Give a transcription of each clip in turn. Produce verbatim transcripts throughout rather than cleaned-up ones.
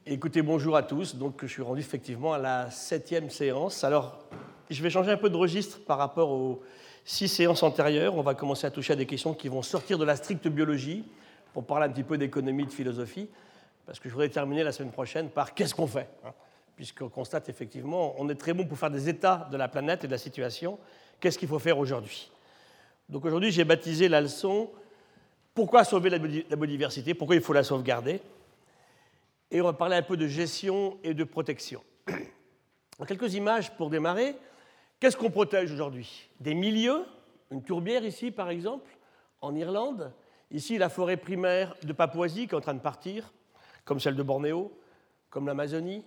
Écoutez, bonjour à tous. Donc, je suis rendu effectivement à la septième séance. Alors, je vais changer un peu de registre par rapport aux six séances antérieures. On va commencer à toucher à des questions qui vont sortir de la stricte biologie pour parler un petit peu d'économie, de philosophie, parce que je voudrais terminer la semaine prochaine par qu'est-ce qu'on fait, hein, puisqu'on constate effectivement, on est très bon pour faire des états de la planète et de la situation. Qu'est-ce qu'il faut faire aujourd'hui? Donc aujourd'hui, j'ai baptisé la leçon « Pourquoi sauver la biodiversité? Pourquoi il faut la sauvegarder ?» Et on va parler un peu de gestion et de protection. Quelques images pour démarrer. Qu'est-ce qu'on protège aujourd'hui? Des milieux, une tourbière ici par exemple, en Irlande. Ici, la forêt primaire de Papouasie qui est en train de partir, comme celle de Bornéo, comme l'Amazonie.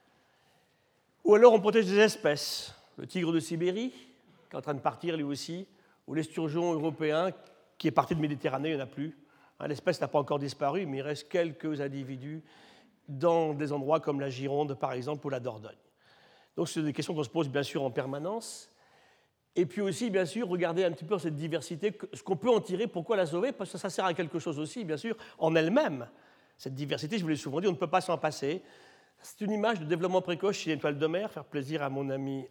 Ou alors on protège des espèces. Le tigre de Sibérie, qui est en train de partir lui aussi, ou l'esturgeon européen qui est parti de Méditerranée, il n'y en a plus. L'espèce n'a pas encore disparu, mais il reste quelques individus dans des endroits comme la Gironde, par exemple, ou la Dordogne. Donc, c'est des questions qu'on se pose, bien sûr, en permanence. Et puis aussi, bien sûr, regarder un petit peu cette diversité, ce qu'on peut en tirer, pourquoi la sauver, parce que ça sert à quelque chose aussi, bien sûr, en elle-même. Cette diversité, je vous l'ai souvent dit, on ne peut pas s'en passer. C'est une image de développement précoce chez l'étoile de mer, faire plaisir à mon ami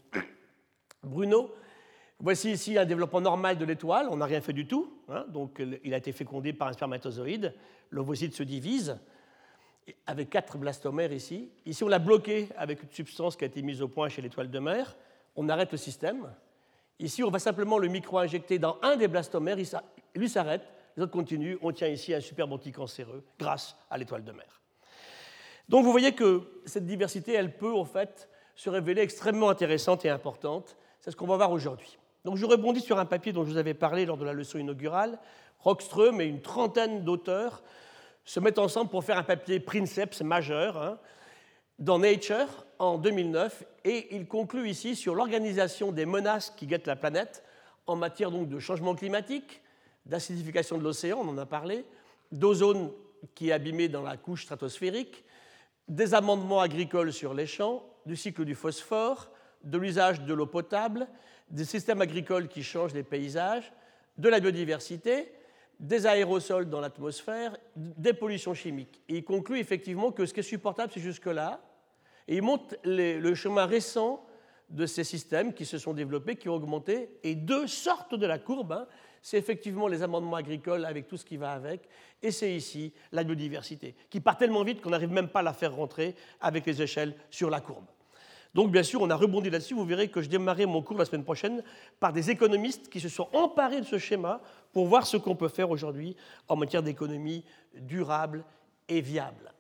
Bruno. Voici ici un développement normal de l'étoile, on n'a rien fait du tout. Hein, donc, il a été fécondé par un spermatozoïde, l'ovocyte se divise, avec quatre blastomères ici. Ici, on l'a bloqué avec une substance qui a été mise au point chez l'étoile de mer. On arrête le système. Ici, on va simplement le micro-injecter dans un des blastomères. Lui s'arrête, les autres continuent. On tient ici un superbe anticancéreux grâce à l'étoile de mer. Donc, vous voyez que cette diversité, elle peut, en fait, se révéler extrêmement intéressante et importante. C'est ce qu'on va voir aujourd'hui. Donc, je rebondis sur un papier dont je vous avais parlé lors de la leçon inaugurale. Rockström et une trentaine d'auteurs se mettent ensemble pour faire un papier princeps majeur hein, dans Nature en deux mille neuf, et il conclut ici sur l'organisation des menaces qui guettent la planète en matière donc de changement climatique, d'acidification de l'océan, on en a parlé, d'ozone qui est abîmé dans la couche stratosphérique, des amendements agricoles sur les champs, du cycle du phosphore, de l'usage de l'eau potable, des systèmes agricoles qui changent les paysages, de la biodiversité, des aérosols dans l'atmosphère, des pollutions chimiques. Et il conclut effectivement que ce qui est supportable, c'est jusque-là. Et il montre les, le chemin récent de ces systèmes qui se sont développés, qui ont augmenté. Et deux sortent de la courbe. Hein. C'est effectivement les amendements agricoles avec tout ce qui va avec. Et c'est ici la biodiversité, qui part tellement vite qu'on n'arrive même pas à la faire rentrer avec les échelles sur la courbe. Donc, bien sûr, on a rebondi là-dessus. Vous verrez que je démarrerai mon cours la semaine prochaine par des économistes qui se sont emparés de ce schéma pour voir ce qu'on peut faire aujourd'hui en matière d'économie durable et viable.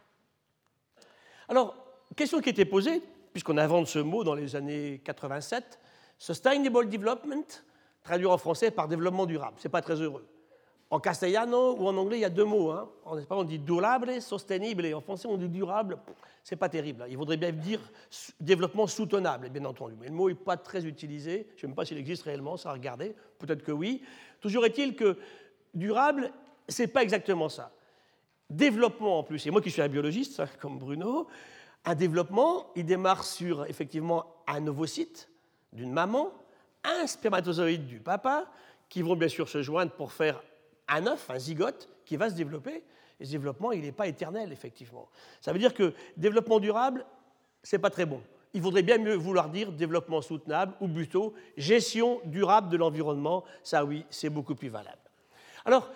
Alors, question qui était posée, puisqu'on invente ce mot dans les années quatre-vingt-sept, Sustainable Development, traduit en français par développement durable. Ce n'est pas très heureux. En castellano ou en anglais, il y a deux mots. Hein. En espagnol, on dit durable, sostenible. En français, on dit durable. Ce n'est pas terrible. Il faudrait bien dire développement soutenable, bien entendu. Mais le mot n'est pas très utilisé. Je ne sais même pas s'il existe réellement, ça a regardé. Peut-être que oui. Toujours est-il que durable, ce n'est pas exactement ça. Développement, en plus, et moi qui suis un biologiste, hein, comme Bruno, un développement, il démarre sur, effectivement, un ovocyte d'une maman, un spermatozoïde du papa, qui vont bien sûr se joindre pour faire un œuf, un zygote, qui va se développer. Et ce développement, il n'est pas éternel, effectivement. Ça veut dire que développement durable, ce n'est pas très bon. Il faudrait bien mieux vouloir dire développement soutenable, ou plutôt gestion durable de l'environnement. Ça, oui, c'est beaucoup plus valable. Alors,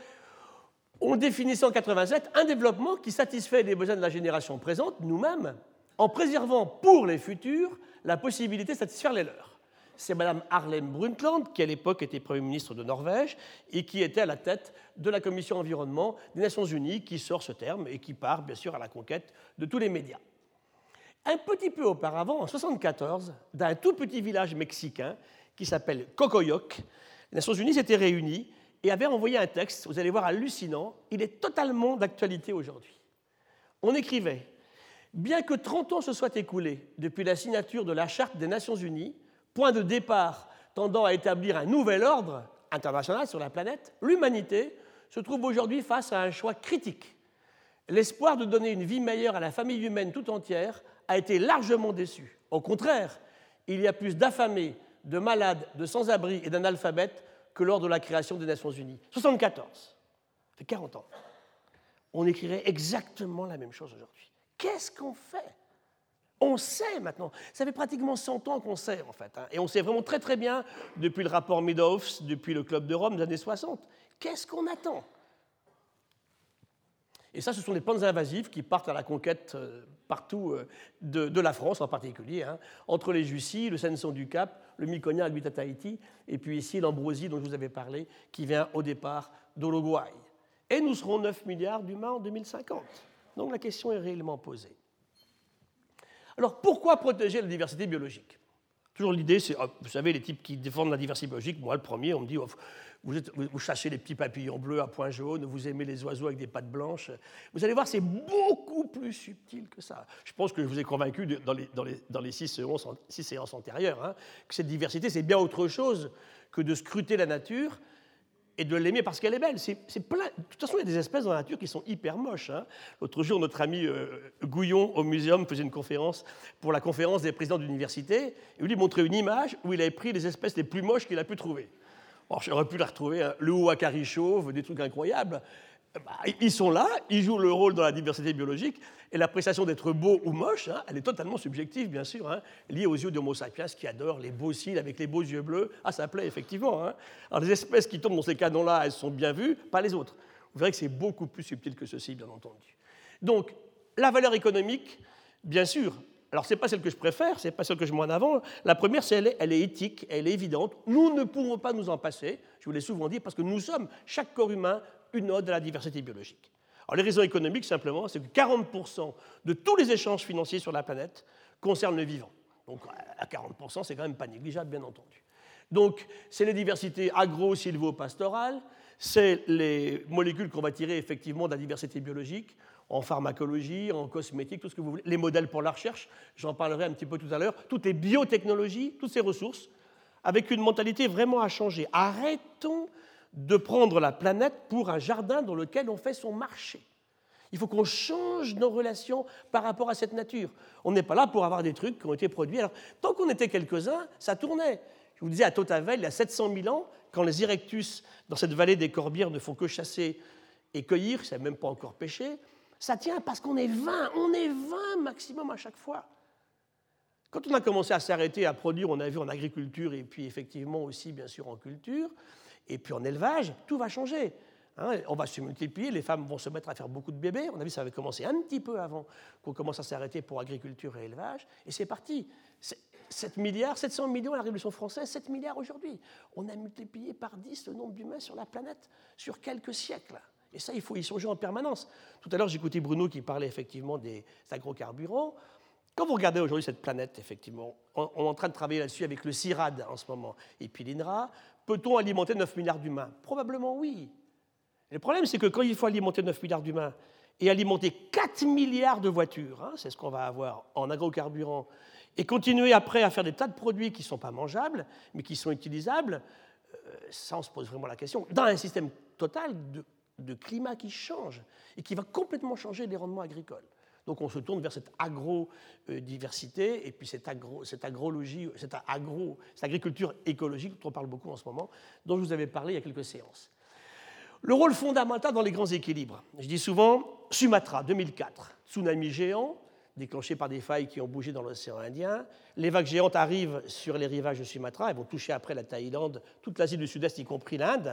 on définissait en quatre-vingt-sept un développement qui satisfait les besoins de la génération présente, nous-mêmes, en préservant pour les futurs la possibilité de satisfaire les leurs. C'est Mme Harlem Brundtland, qui à l'époque était Premier ministre de Norvège et qui était à la tête de la Commission environnement des Nations Unies, qui sort ce terme et qui part, bien sûr, à la conquête de tous les médias. Un petit peu auparavant, en mille neuf cent soixante-quatorze, dans un tout petit village mexicain qui s'appelle Cocoyoc, les Nations Unies s'étaient réunies et avaient envoyé un texte, vous allez voir, hallucinant. Il est totalement d'actualité aujourd'hui. On écrivait « Bien que trente ans se soient écoulés depuis la signature de la Charte des Nations Unies, point de départ tendant à établir un nouvel ordre international sur la planète, l'humanité se trouve aujourd'hui face à un choix critique. L'espoir de donner une vie meilleure à la famille humaine tout entière a été largement déçu. Au contraire, il y a plus d'affamés, de malades, de sans-abri et d'analphabètes que lors de la création des Nations Unies. soixante-quatorze, ça fait quarante ans. On écrirait exactement la même chose aujourd'hui. Qu'est-ce qu'on fait? On sait maintenant. Ça fait pratiquement cent ans qu'on sait, en fait. Hein. Et on sait vraiment très très bien, depuis le rapport Meadows, depuis le Club de Rome des années soixante. Qu'est-ce qu'on attend? Et ça, ce sont les plantes invasives qui partent à la conquête euh, partout euh, de, de la France en particulier, hein, entre les Jussies, le Senson du Cap, le Myconia Aguita Tahiti, et puis ici l'ambroisie dont je vous avais parlé, qui vient au départ d'Uruguay. Et nous serons neuf milliards d'humains en deux mille cinquante. Donc la question est réellement posée. Alors pourquoi protéger la diversité biologique? Toujours l'idée, c'est, vous savez, les types qui défendent la diversité biologique, moi le premier, on me dit, oh, vous, êtes, vous chassez les petits papillons bleus à points jaunes, vous aimez les oiseaux avec des pattes blanches. Vous allez voir, c'est beaucoup plus subtil que ça. Je pense que je vous ai convaincu de, dans, les, dans, les, dans les six séances, six séances antérieures, hein, que cette diversité, c'est bien autre chose que de scruter la nature et de l'aimer parce qu'elle est belle. C'est, c'est plein. De toute façon, il y a des espèces dans la nature qui sont hyper moches. Hein. L'autre jour, notre ami euh, Gouillon, au Muséum, faisait une conférence pour la conférence des présidents d'université. Et lui montrait une image où il avait pris les espèces les plus moches qu'il a pu trouver. Alors, j'aurais pu la retrouver, hein, le ouakari chauve, des trucs incroyables. Bah, ils sont là, ils jouent le rôle dans la diversité biologique, et l'appréciation d'être beau ou moche, hein, elle est totalement subjective, bien sûr, hein, liée aux yeux d'Homo sapiens qui adore les beaux cils avec les beaux yeux bleus. Ah, ça plaît, effectivement. Hein. Alors, les espèces qui tombent dans ces canons-là, elles sont bien vues, pas les autres. Vous verrez que c'est beaucoup plus subtil que ceci, bien entendu. Donc, la valeur économique, bien sûr, alors ce n'est pas celle que je préfère, ce n'est pas celle que je mets en avant. La première, c'est elle est, elle est éthique, elle est évidente. Nous ne pourrons pas nous en passer, je vous l'ai souvent dit, parce que nous sommes, chaque corps humain, une ode à la diversité biologique. Alors les raisons économiques, simplement, c'est que quarante pour cent de tous les échanges financiers sur la planète concernent le vivant. Donc à quarante pour cent, c'est quand même pas négligeable, bien entendu. Donc c'est les diversités agro-sylvo-pastorales, c'est les molécules qu'on va tirer effectivement de la diversité biologique, en pharmacologie, en cosmétique, tout ce que vous voulez, les modèles pour la recherche, j'en parlerai un petit peu tout à l'heure, toutes les biotechnologies, toutes ces ressources, avec une mentalité vraiment à changer. Arrêtons de prendre la planète pour un jardin dans lequel on fait son marché. Il faut qu'on change nos relations par rapport à cette nature. On n'est pas là pour avoir des trucs qui ont été produits. Alors, tant qu'on était quelques-uns, ça tournait. Je vous disais, à Tautavel, il y a sept cent mille ans, quand les Erectus, dans cette vallée des Corbières, ne font que chasser et cueillir, ils ne savent même pas encore pêcher, ça tient parce qu'on est vingt, on est vingt maximum à chaque fois. Quand on a commencé à s'arrêter à produire, on a vu en agriculture et puis effectivement aussi, bien sûr, en culture, et puis en élevage, tout va changer. Hein, on va se multiplier, les femmes vont se mettre à faire beaucoup de bébés. On a vu que ça avait commencé un petit peu avant qu'on commence à s'arrêter pour agriculture et élevage, et c'est parti. sept milliards, sept cents millions à la Révolution française, sept milliards aujourd'hui. On a multiplié par dix le nombre d'humains sur la planète sur quelques siècles. Et ça, il faut y songer en permanence. Tout à l'heure, j'écoutais Bruno qui parlait effectivement des agrocarburants. Quand vous regardez aujourd'hui cette planète, effectivement, on est en train de travailler là-dessus avec le CIRAD en ce moment, et puis l'I N R A, peut-on alimenter neuf milliards d'humains? Probablement oui. Et le problème, c'est que quand il faut alimenter neuf milliards d'humains et alimenter quatre milliards de voitures, hein, c'est ce qu'on va avoir en agrocarburants, et continuer après à faire des tas de produits qui ne sont pas mangeables, mais qui sont utilisables, euh, ça, on se pose vraiment la question. Dans un système total de, de climat qui change et qui va complètement changer les rendements agricoles. Donc on se tourne vers cette agro-diversité et puis cette, agro, cette agrologie, cette, agro, cette agriculture écologique dont on parle beaucoup en ce moment, dont je vous avais parlé il y a quelques séances. Le rôle fondamental dans les grands équilibres. Je dis souvent, Sumatra, deux mille quatre, tsunami géant, déclenché par des failles qui ont bougé dans l'océan Indien. Les vagues géantes arrivent sur les rivages de Sumatra, elles vont toucher après la Thaïlande, toute l'Asie du Sud-Est, y compris l'Inde.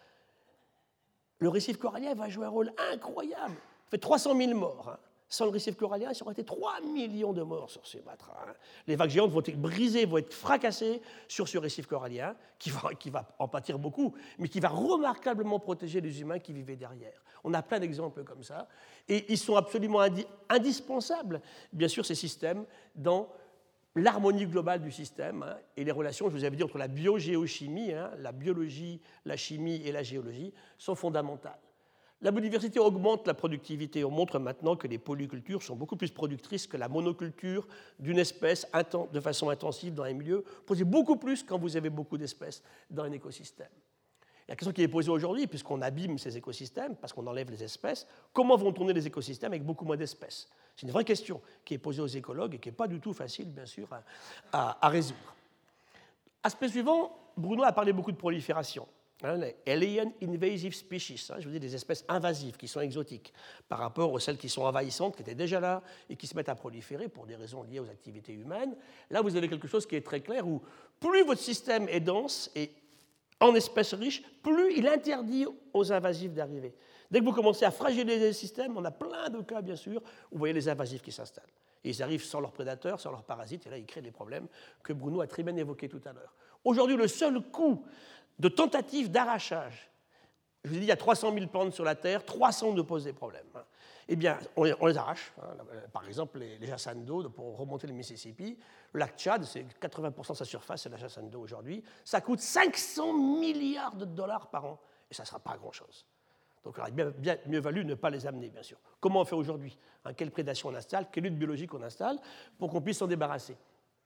Le récif corallien va jouer un rôle incroyable. Ça fait trois cent mille morts. Hein. Sans le récif corallien, ça aurait été trois millions de morts sur Sumatra. Hein. Les vagues géantes vont être brisées, vont être fracassées sur ce récif corallien, qui va, qui va en pâtir beaucoup, mais qui va remarquablement protéger les humains qui vivaient derrière. On a plein d'exemples comme ça. Et ils sont absolument indi- indispensables, bien sûr, ces systèmes, dans l'harmonie globale du système hein, et les relations, je vous avais dit, entre la biogéochimie, hein, la biologie, la chimie et la géologie, sont fondamentales. La biodiversité augmente la productivité. On montre maintenant que les polycultures sont beaucoup plus productrices que la monoculture d'une espèce de façon intensive dans un milieu. Vous posez beaucoup plus quand vous avez beaucoup d'espèces dans un écosystème. La question qui est posée aujourd'hui, puisqu'on abîme ces écosystèmes, parce qu'on enlève les espèces, comment vont tourner les écosystèmes avec beaucoup moins d'espèces? C'est une vraie question qui est posée aux écologues et qui n'est pas du tout facile, bien sûr, à, à, à résoudre. Aspect suivant, Bruno a parlé beaucoup de prolifération. Hein, les Alien Invasive Species, hein, je vous dis des espèces invasives qui sont exotiques par rapport aux celles qui sont envahissantes, qui étaient déjà là et qui se mettent à proliférer pour des raisons liées aux activités humaines. Là, vous avez quelque chose qui est très clair où plus votre système est dense et en espèces riches, plus il interdit aux invasifs d'arriver. Dès que vous commencez à fragiliser le système, on a plein de cas, bien sûr, où vous voyez les invasifs qui s'installent. Et ils arrivent sans leurs prédateurs, sans leurs parasites, et là, ils créent des problèmes que Bruno a très bien évoqués tout à l'heure. Aujourd'hui, le seul coût de tentative d'arrachage, je vous ai dit, il y a trois cent mille plantes sur la Terre, trois cents nous posent des problèmes. Eh bien, on les, on les arrache. Hein. Par exemple, les, les jassins d'eau, pour remonter le Mississippi, le lac Tchad, c'est quatre-vingts pour cent de sa surface, c'est la jassine d'eau aujourd'hui. Ça coûte cinq cents milliards de dollars par an, et ça ne sera pas grand-chose. Donc, il aurait bien, bien mieux valu ne pas les amener, bien sûr. Comment on fait aujourd'hui, hein? Quelle prédation on installe, quelle lutte biologique on installe, pour qu'on puisse s'en débarrasser.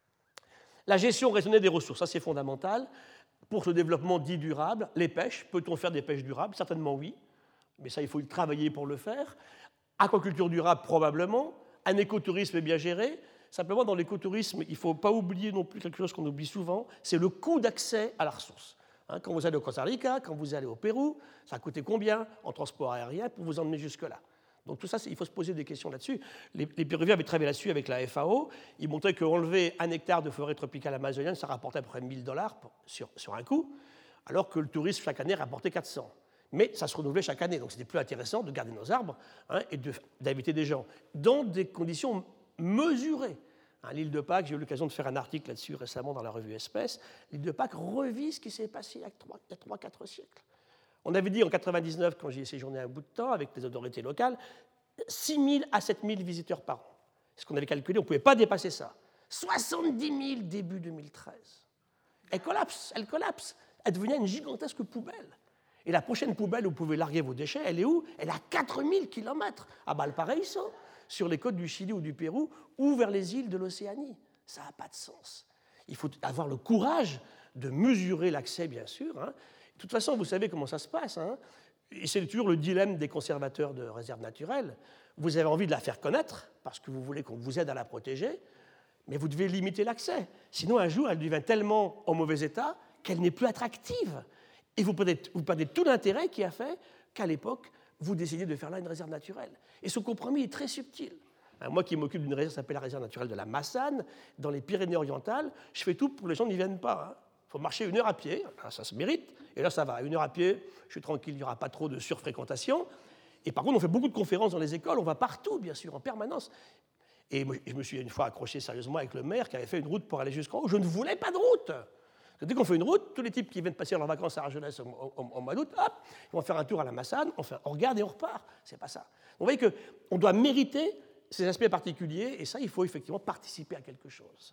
La gestion raisonnée des ressources, ça c'est fondamental. Pour ce développement dit durable, les pêches, peut-on faire des pêches durables? Certainement oui, mais ça il faut travailler pour le faire. Aquaculture durable, probablement. Un écotourisme bien géré. Simplement, dans l'écotourisme, il ne faut pas oublier non plus quelque chose qu'on oublie souvent, c'est le coût d'accès à la ressource. Hein, quand vous allez au Costa Rica, quand vous allez au Pérou, ça a coûté combien en transport aérien pour vous emmener jusque-là? Donc tout ça, il faut se poser des questions là-dessus. Les, les Péruviens avaient travaillé là-dessus avec la F A O. Ils montraient qu'enlever un hectare de forêt tropicale amazonienne, ça rapportait à peu près mille dollars sur, sur un coup, alors que le tourisme, chaque année, rapportait quatre cents. Mais ça se renouvelait chaque année, donc c'était plus intéressant de garder nos arbres, hein, et d'inviter des gens dans des conditions mesurées. Hein, l'île de Pâques, j'ai eu l'occasion de faire un article là-dessus récemment dans la revue Espèces. L'île de Pâques revit ce qui s'est passé il y a trois quatre siècles. On avait dit en mille neuf cent quatre-vingt-dix-neuf, quand j'y ai séjourné un bout de temps avec les autorités locales, six mille à sept mille visiteurs par an. Ce qu'on avait calculé, on ne pouvait pas dépasser ça. soixante-dix mille début deux mille treize. Elle collapse, elle collapse. Elle devient une gigantesque poubelle. Et la prochaine poubelle où vous pouvez larguer vos déchets, elle est où? Elle est à quatre mille kilomètres, à Valparaiso, sur les côtes du Chili ou du Pérou, ou vers les îles de l'Océanie. Ça n'a pas de sens. Il faut avoir le courage de mesurer l'accès, bien sûr. Hein. De toute façon, vous savez comment ça se passe. Hein. Et c'est toujours le dilemme des conservateurs de réserves naturelles. Vous avez envie de la faire connaître, parce que vous voulez qu'on vous aide à la protéger, mais vous devez limiter l'accès. Sinon, un jour, elle devient tellement en mauvais état qu'elle n'est plus attractive. Et vous perdez, vous perdez tout l'intérêt qui a fait qu'à l'époque, vous décidiez de faire là une réserve naturelle. Et ce compromis est très subtil. Moi qui m'occupe d'une réserve qui s'appelle la réserve naturelle de la Massane, dans les Pyrénées-Orientales, je fais tout pour que les gens n'y viennent pas. Hein. Il faut marcher une heure à pied, ça se mérite, et là ça va, une heure à pied, je suis tranquille, il n'y aura pas trop de surfréquentation. Et par contre, on fait beaucoup de conférences dans les écoles, on va partout, bien sûr, en permanence. Et je me suis une fois accroché sérieusement avec le maire qui avait fait une route pour aller jusqu'en haut. Je ne voulais pas de route. Dès qu'on fait une route, tous les types qui viennent passer leurs vacances à Argelès en mois d'août, hop, ils vont faire un tour à la Massane, on, fait, on regarde et on repart. C'est pas ça. Vous voyez qu'on doit mériter ces aspects particuliers, et ça, il faut effectivement participer à quelque chose.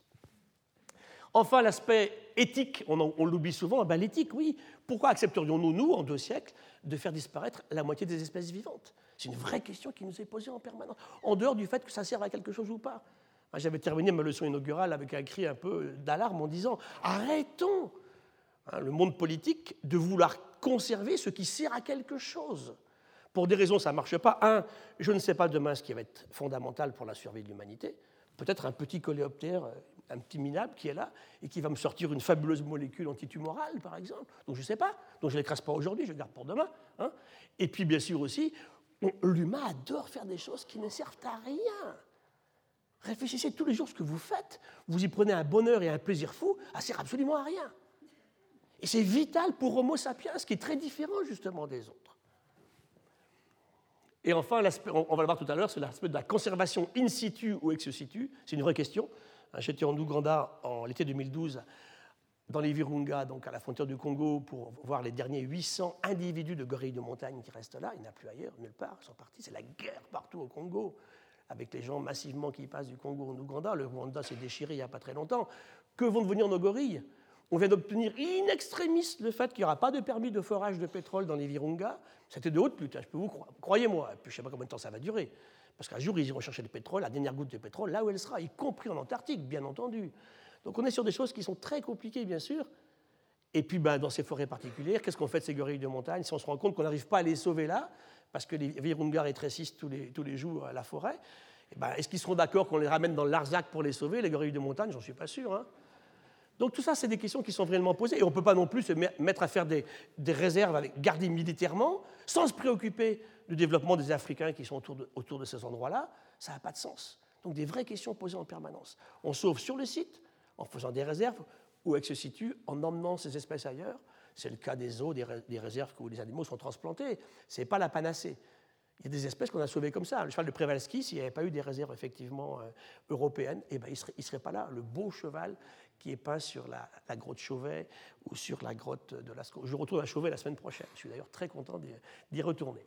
Enfin, l'aspect éthique, on, on l'oublie souvent, ben, l'éthique, oui. Pourquoi accepterions-nous, nous, en deux siècles, de faire disparaître la moitié des espèces vivantes? C'est une vraie question qui nous est posée en permanence, en dehors du fait que ça serve à quelque chose ou pas. J'avais terminé ma leçon inaugurale avec un cri un peu d'alarme en disant « Arrêtons hein, le monde politique de vouloir conserver ce qui sert à quelque chose. » Pour des raisons, ça ne marche pas. Un, je ne sais pas demain ce qui va être fondamental pour la survie de l'humanité. Peut-être un petit coléoptère, un petit minable qui est là et qui va me sortir une fabuleuse molécule antitumorale, par exemple. Donc je ne sais pas. Donc je ne l'écrase pas aujourd'hui, je le garde pour demain. Hein. Et puis, bien sûr aussi, on, l'humain adore faire des choses qui ne servent à rien. Réfléchissez tous les jours ce que vous faites. Vous y prenez un bonheur et un plaisir fou, ça ne sert absolument à rien. Et c'est vital pour Homo sapiens, qui est très différent justement des autres. Et enfin, on va le voir tout à l'heure, c'est l'aspect de la conservation in situ ou ex situ. C'est une vraie question. J'étais en Ouganda en l'été deux mille douze, dans les Virunga, donc à la frontière du Congo, pour voir les derniers huit cents individus de gorilles de montagne qui restent là. Il n'y en a plus ailleurs, nulle part, ils sont partis. C'est la guerre partout au Congo, avec les gens massivement qui passent du Congo en Ouganda. Le Rwanda s'est déchiré il n'y a pas très longtemps. Que vont devenir nos gorilles? On vient d'obtenir in extremis le fait qu'il n'y aura pas de permis de forage de pétrole dans les Virunga. C'était de haute lutte, je peux vous croire. Croyez-moi. Et puis je ne sais pas combien de temps ça va durer. Parce qu'un jour, ils iront chercher le pétrole, la dernière goutte de pétrole, là où elle sera, y compris en Antarctique, bien entendu. Donc on est sur des choses qui sont très compliquées, bien sûr. Et puis, ben, dans ces forêts particulières, qu'est-ce qu'on fait de ces gorilles de montagne si on se rend compte qu'on n'arrive pas à les sauver là, parce que les Virunga rétrécissent tous les, tous les jours la forêt? Eh ben, est-ce qu'ils seront d'accord qu'on les ramène dans le Larzac pour les sauver, les gorilles de montagne? J'en suis pas sûr. Hein. Donc tout ça, c'est des questions qui sont réellement posées. Et on ne peut pas non plus se mettre à faire des, des réserves avec, gardées militairement sans se préoccuper du développement des Africains qui sont autour de, autour de ces endroits-là. Ça n'a pas de sens. Donc des vraies questions posées en permanence. On sauve sur le site en faisant des réserves où elles se situent, en emmenant ces espèces ailleurs. C'est le cas des eaux, des, ré, des réserves où les animaux sont transplantés. Ce n'est pas la panacée. Il y a des espèces qu'on a sauvées comme ça. Le cheval de Przewalski, s'il n'y avait pas eu des réserves effectivement euh, européennes, eh ben, il ne serait, serait pas là. Le beau cheval qui est peint sur la, la grotte Chauvet ou sur la grotte de Lascaux. Je retourne à Chauvet la semaine prochaine. Je suis d'ailleurs très content d'y, d'y retourner.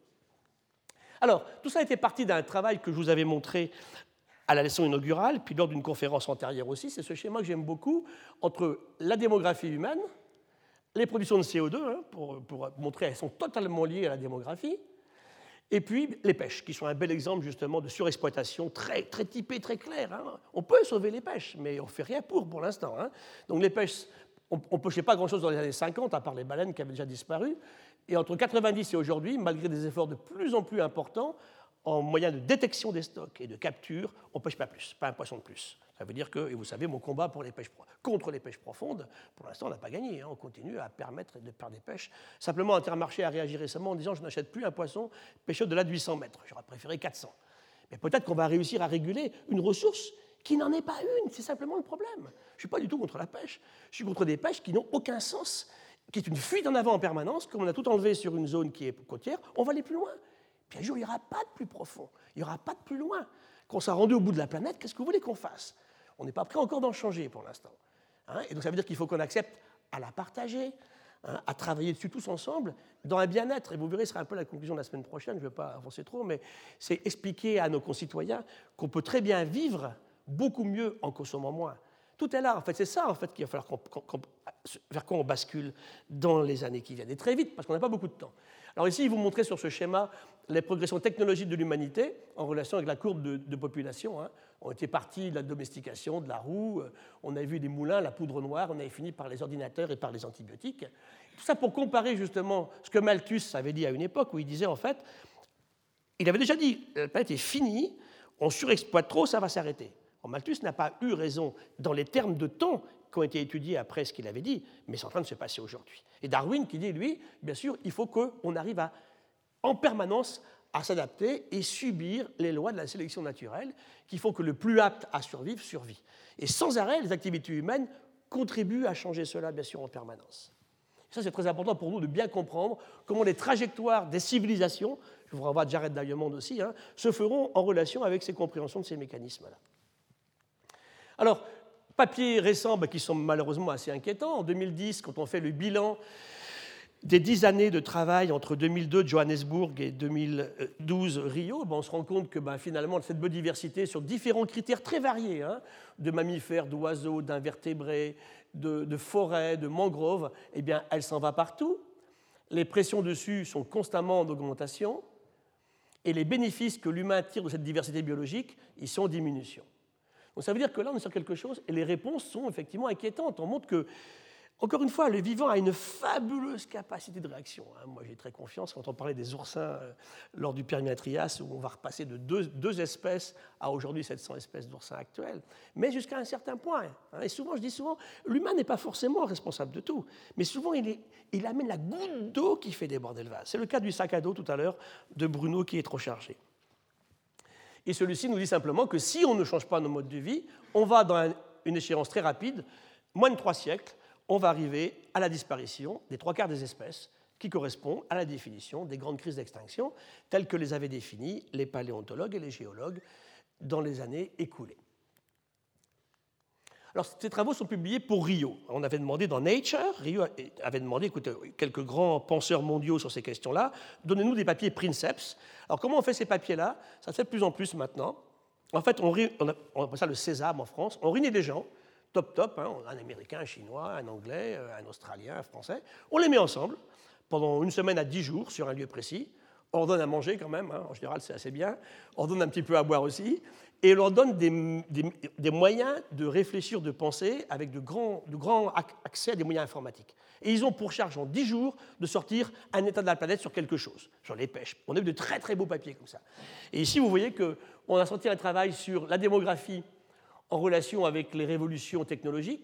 Alors, tout ça a été parti d'un travail que je vous avais montré à la leçon inaugurale, puis lors d'une conférence antérieure aussi. C'est ce schéma que j'aime beaucoup entre la démographie humaine, les productions de C O deux, hein, pour, pour montrer qu'elles sont totalement liées à la démographie, et puis les pêches, qui sont un bel exemple justement de surexploitation très, très typé, très clair. Hein. On peut sauver les pêches, mais on ne fait rien pour pour l'instant. Hein. Donc les pêches, on ne pêchait pas grand-chose dans les années cinquante, à part les baleines qui avaient déjà disparu. Et entre quatre-vingt-dix et aujourd'hui, malgré des efforts de plus en plus importants, en moyen de détection des stocks et de capture, on ne pêche pas plus, pas un poisson de plus. Ça veut dire que, et vous savez, mon combat pour les pêches, contre les pêches profondes, pour l'instant, on n'a pas gagné. Hein. On continue à permettre de faire des pêches. Simplement, Intermarché a réagi récemment en disant « je n'achète plus un poisson pêché au-delà de huit cents mètres. J'aurais préféré quatre cents. » Mais peut-être qu'on va réussir à réguler une ressource qui n'en est pas une. C'est simplement le problème. Je ne suis pas du tout contre la pêche. Je suis contre des pêches qui n'ont aucun sens, qui est une fuite en avant en permanence. Comme on a tout enlevé sur une zone qui est côtière, on va aller plus loin. Puis un jour, il n'y aura pas de plus profond, il n'y aura pas de plus loin. Quand on sera rendu au bout de la planète, qu'est-ce que vous voulez qu'on fasse? On n'est pas prêt encore d'en changer pour l'instant. Hein, et donc ça veut dire qu'il faut qu'on accepte à la partager, hein, à travailler dessus tous ensemble, dans un bien-être. Et vous verrez, ce sera un peu la conclusion de la semaine prochaine, je ne vais pas avancer trop, mais c'est expliquer à nos concitoyens qu'on peut très bien vivre beaucoup mieux en consommant moins. Tout est là, en fait, c'est ça en fait, qu'il va falloir qu'on, qu'on, vers quoi on bascule dans les années qui viennent. Et très vite, parce qu'on n'a pas beaucoup de temps. Alors ici, il vous montrait sur ce schéma les progressions technologiques de l'humanité en relation avec la courbe de, de population. Hein. On était parti de la domestication, de la roue, on avait vu des moulins, la poudre noire, on avait fini par les ordinateurs et par les antibiotiques. Tout ça pour comparer justement ce que Malthus avait dit à une époque où il disait en fait, il avait déjà dit, la planète est finie, on surexploite trop, ça va s'arrêter. Malthus n'a pas eu raison dans les termes de temps qui ont été étudiés après ce qu'il avait dit, mais c'est en train de se passer aujourd'hui. Et Darwin qui dit, lui, bien sûr, il faut qu'on arrive à, en permanence à s'adapter et subir les lois de la sélection naturelle, qu'il faut que le plus apte à survivre survit. Et sans arrêt, les activités humaines contribuent à changer cela, bien sûr, en permanence. Et ça, c'est très important pour nous de bien comprendre comment les trajectoires des civilisations, je vous renvoie à Jared Diamond aussi, hein, se feront en relation avec ces compréhensions de ces mécanismes-là. Alors, papiers récents bah, qui sont malheureusement assez inquiétants. En deux mille dix, quand on fait le bilan des dix années de travail entre deux mille deux, Johannesburg, et deux mille douze, Rio, bah, on se rend compte que bah, finalement, cette biodiversité, sur différents critères très variés, hein, de mammifères, d'oiseaux, d'invertébrés, de, de forêts, de mangroves, eh bien, elle s'en va partout. Les pressions dessus sont constamment en augmentation. Et les bénéfices que l'humain tire de cette diversité biologique, ils sont en diminution. Donc ça veut dire que là, on est sur quelque chose, et les réponses sont effectivement inquiétantes. On montre que, encore une fois, le vivant a une fabuleuse capacité de réaction. Moi, j'ai très confiance quand on parlait des oursins lors du Permien-Trias, où on va repasser de deux, deux espèces à aujourd'hui sept cents espèces d'oursins actuels, mais jusqu'à un certain point. Et souvent, je dis souvent, l'humain n'est pas forcément responsable de tout, mais souvent, il, est, il amène la goutte d'eau qui fait déborder le vase. C'est le cas du sac à dos tout à l'heure de Bruno qui est trop chargé. Et celui-ci nous dit simplement que si on ne change pas nos modes de vie, on va dans un, une échéance très rapide, moins de trois siècles, on va arriver à la disparition des trois quarts des espèces qui correspond à la définition des grandes crises d'extinction telles que les avaient définies les paléontologues et les géologues dans les années écoulées. Alors, ces travaux sont publiés pour Rio. On avait demandé dans Nature, Rio avait demandé, écoutez, quelques grands penseurs mondiaux sur ces questions-là, donnez-nous des papiers Princeps. Alors, comment on fait ces papiers-là? Ça se fait de plus en plus maintenant. En fait, on, on, on appelle ça le sésame en France. On réunit des gens, top top, hein, un Américain, un Chinois, un Anglais, un Australien, un Français. On les met ensemble pendant une semaine à dix jours sur un lieu précis. On leur donne à manger quand même, hein, en général c'est assez bien. On leur donne un petit peu à boire aussi. Et on leur donne des, des, des moyens de réfléchir, de penser, avec de grands, de grands accès à des moyens informatiques. Et ils ont pour charge en dix jours de sortir un état de la planète sur quelque chose, sur les pêches. On a eu de très très beaux papiers comme ça. Et ici vous voyez qu'on a sorti un travail sur la démographie en relation avec les révolutions technologiques.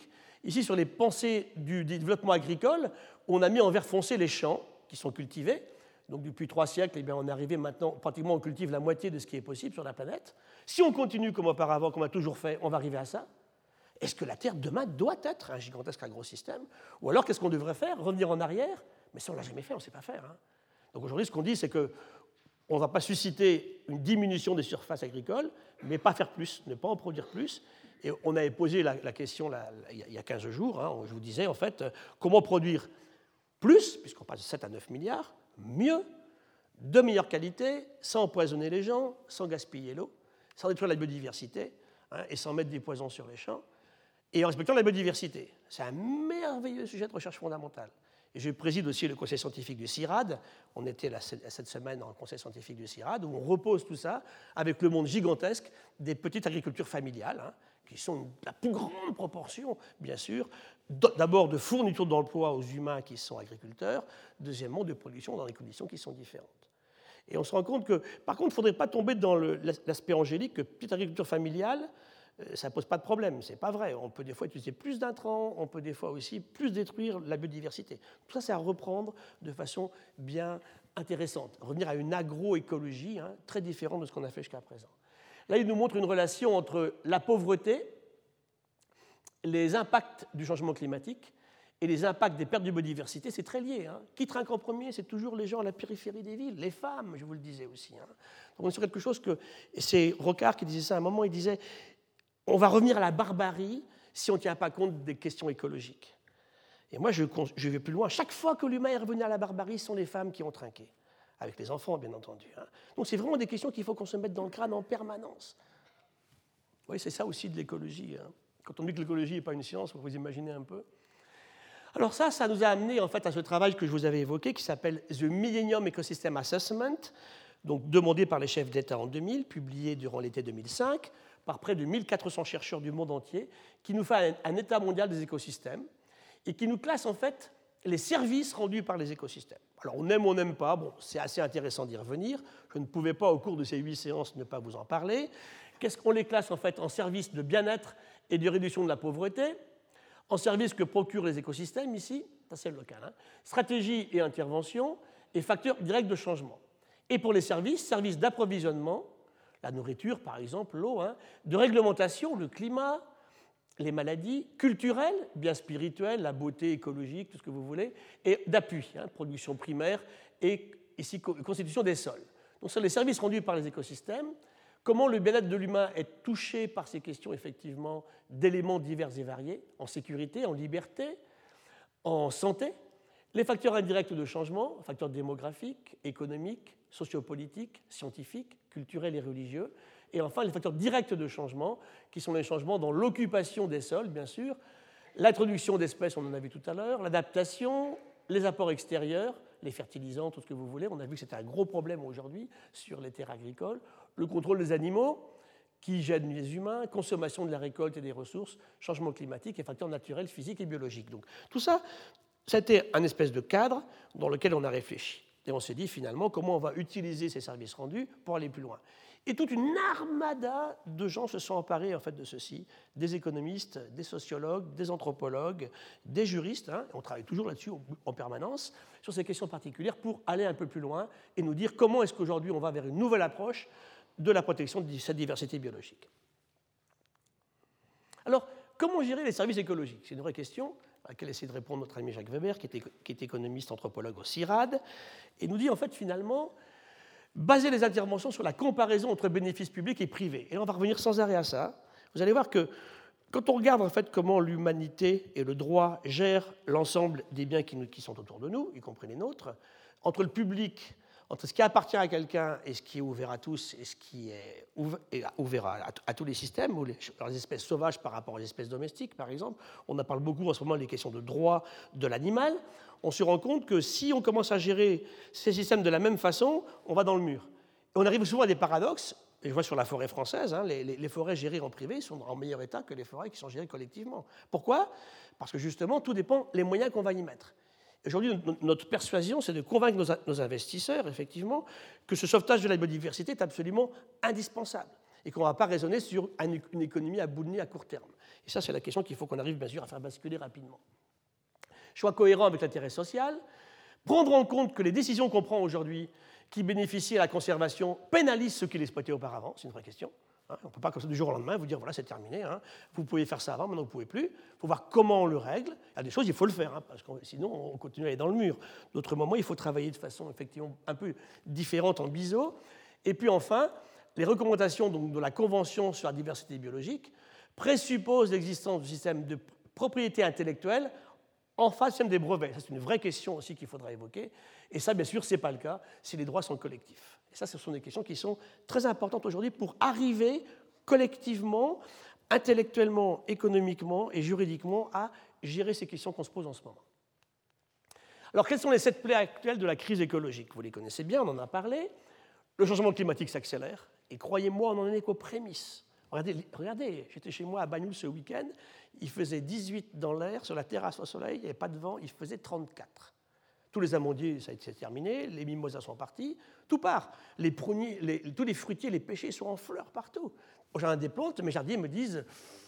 Ici, sur les pensées du développement agricole, on a mis en vert foncé les champs qui sont cultivés. Donc depuis trois siècles, eh bien, on est arrivé maintenant, pratiquement on cultive la moitié de ce qui est possible sur la planète. Si on continue comme auparavant, comme on a toujours fait, on va arriver à ça. Est-ce que la Terre demain doit être un gigantesque agrosystème? Ou alors qu'est-ce qu'on devrait faire? Revenir en arrière? Mais ça, on ne l'a jamais fait, on ne sait pas faire. Hein. Donc aujourd'hui, ce qu'on dit, c'est qu'on ne va pas susciter une diminution des surfaces agricoles, mais pas faire plus, ne pas en produire plus. Et on avait posé la, la question là, il y a quinze jours, hein, je vous disais en fait, comment produire plus, puisqu'on passe de sept à neuf milliards, mieux, de meilleure qualité, sans empoisonner les gens, sans gaspiller l'eau, sans détruire la biodiversité, hein, et sans mettre des poisons sur les champs, et en respectant la biodiversité. C'est un merveilleux sujet de recherche fondamentale. Et je préside aussi le conseil scientifique du CIRAD. On était là, cette semaine dans le conseil scientifique du CIRAD, où on repose tout ça avec le monde gigantesque des petites agricultures familiales, hein, qui sont la plus grande proportion, bien sûr, d'abord de fourniture d'emploi aux humains qui sont agriculteurs, deuxièmement de production dans des conditions qui sont différentes. Et on se rend compte que, par contre, il ne faudrait pas tomber dans l'aspect angélique que petite agriculture familiale, ça ne pose pas de problème. Ce n'est pas vrai. On peut des fois utiliser plus d'intrants, on peut des fois aussi plus détruire la biodiversité. Tout ça, c'est à reprendre de façon bien intéressante. Revenir à une agroécologie, hein, très différente de ce qu'on a fait jusqu'à présent. Là, il nous montre une relation entre la pauvreté, les impacts du changement climatique et les impacts des pertes de biodiversité. C'est très lié. Hein. Qui trinque en premier? C'est toujours les gens à la périphérie des villes, les femmes, je vous le disais aussi. Hein. Donc, on est sur quelque chose que... C'est Rocard qui disait ça à un moment, il disait on va revenir à la barbarie si on ne tient pas compte des questions écologiques. Et moi, je, je vais plus loin. Chaque fois que l'humain est revenu à la barbarie, ce sont les femmes qui ont trinqué. Avec les enfants, bien entendu. Hein. Donc c'est vraiment des questions qu'il faut qu'on se mette dans le crâne en permanence. Oui, c'est ça aussi de l'écologie. Hein. Quand on dit que l'écologie n'est pas une science, vous vous imaginez un peu. Alors ça, ça nous a amené en fait à ce travail que je vous avais évoqué, qui s'appelle The Millennium Ecosystem Assessment, donc demandé par les chefs d'État en deux mille, publié durant l'été deux mille cinq, par près de mille quatre cents chercheurs du monde entier, qui nous fait un, un état mondial des écosystèmes et qui nous classe en fait les services rendus par les écosystèmes. Alors on aime ou on n'aime pas, bon, c'est assez intéressant d'y revenir. Je ne pouvais pas, au cours de ces huit séances, ne pas vous en parler. Qu'est-ce qu'on les classe en fait en services de bien-être et de réduction de la pauvreté, en services que procurent les écosystèmes ici, ça c'est le local, hein, stratégie et intervention, et facteurs directs de changement. Et pour les services, services d'approvisionnement, la nourriture par exemple, l'eau, hein, de réglementation, le climat, les maladies, culturelles, bien spirituelles, la beauté écologique, tout ce que vous voulez, et d'appui, hein, production primaire et ici constitution des sols. Donc, ce sont les services rendus par les écosystèmes, comment le bien-être de l'humain est touché par ces questions, effectivement, d'éléments divers et variés, en sécurité, en liberté, en santé, les facteurs indirects de changement, facteurs démographiques, économiques, sociopolitiques, scientifiques, culturels et religieux, et enfin les facteurs directs de changement, qui sont les changements dans l'occupation des sols, bien sûr, l'introduction d'espèces, on en a vu tout à l'heure, l'adaptation, les apports extérieurs, les fertilisants, tout ce que vous voulez. On a vu que c'était un gros problème aujourd'hui sur les terres agricoles, le contrôle des animaux, qui gênent les humains, consommation de la récolte et des ressources, changement climatique et facteurs naturels, physiques et biologiques. Donc tout ça, c'était un espèce de cadre dans lequel on a réfléchi. Et on s'est dit finalement comment on va utiliser ces services rendus pour aller plus loin. Et toute une armada de gens se sont emparés en fait de ceci, des économistes, des sociologues, des anthropologues, des juristes. Hein, on travaille toujours là-dessus en permanence sur ces questions particulières pour aller un peu plus loin et nous dire comment est-ce qu'aujourd'hui on va vers une nouvelle approche de la protection de cette diversité biologique. Alors, comment gérer les services écologiques? C'est une vraie question à laquelle essaie de répondre notre ami Jacques Weber, qui est, qui est économiste anthropologue au CIRAD, et nous dit en fait finalement baser les interventions sur la comparaison entre bénéfices publics et privés. Et on va revenir sans arrêt à ça. Vous allez voir que quand on regarde en fait comment l'humanité et le droit gèrent l'ensemble des biens qui, nous, qui sont autour de nous, y compris les nôtres, entre le public, entre ce qui appartient à quelqu'un et ce qui est ouvert à tous et ce qui est ouvert à, à tous les systèmes, ou les, les espèces sauvages par rapport aux espèces domestiques, par exemple. On en parle beaucoup en ce moment des questions de droit de l'animal. On se rend compte que si on commence à gérer ces systèmes de la même façon, on va dans le mur. Et on arrive souvent à des paradoxes. Et je vois sur la forêt française, hein, les, les, les forêts gérées en privé sont en meilleur état que les forêts qui sont gérées collectivement. Pourquoi? Parce que justement, tout dépend des moyens qu'on va y mettre. Aujourd'hui, notre persuasion, c'est de convaincre nos investisseurs, effectivement, que ce sauvetage de la biodiversité est absolument indispensable et qu'on ne va pas raisonner sur une économie à bout de nez à court terme. Et ça, c'est la question qu'il faut qu'on arrive bien sûr à faire basculer rapidement. Choix cohérent avec l'intérêt social, prendre en compte que les décisions qu'on prend aujourd'hui qui bénéficient à la conservation pénalisent ceux qui l'exploitaient auparavant, c'est une vraie question. Hein, on ne peut pas comme ça du jour au lendemain vous dire voilà c'est terminé, hein, vous pouvez faire ça avant, maintenant vous ne pouvez plus. Il faut voir comment on le règle. Il y a des choses, il faut le faire, hein, parce que sinon on continue à aller dans le mur. D'autres moments, il faut travailler de façon effectivement un peu différente en biseau. Et puis enfin, les recommandations donc, de la Convention sur la diversité biologique présupposent l'existence du système de propriété intellectuelle en face du système des brevets. Ça, c'est une vraie question aussi qu'il faudra évoquer. Et ça, bien sûr, ce n'est pas le cas si les droits sont collectifs. Et ça, ce sont des questions qui sont très importantes aujourd'hui pour arriver collectivement, intellectuellement, économiquement et juridiquement à gérer ces questions qu'on se pose en ce moment. Alors, quelles sont les sept plaies actuelles de la crise écologique? Vous les connaissez bien, on en a parlé. Le changement climatique s'accélère. Et croyez-moi, on n'en est qu'aux prémices. Regardez, regardez, j'étais chez moi à Bagnoul ce week-end, il faisait dix-huit dans l'air, sur la terrasse au soleil, il n'y avait pas de vent, il faisait trente-quatre. Tous les amandiers, ça a été terminé, les mimosas sont partis, tout part. Les pruniers, les, tous les fruitiers, les pêchers sont en fleurs partout. J'ai un des plantes, mes jardiniers me disent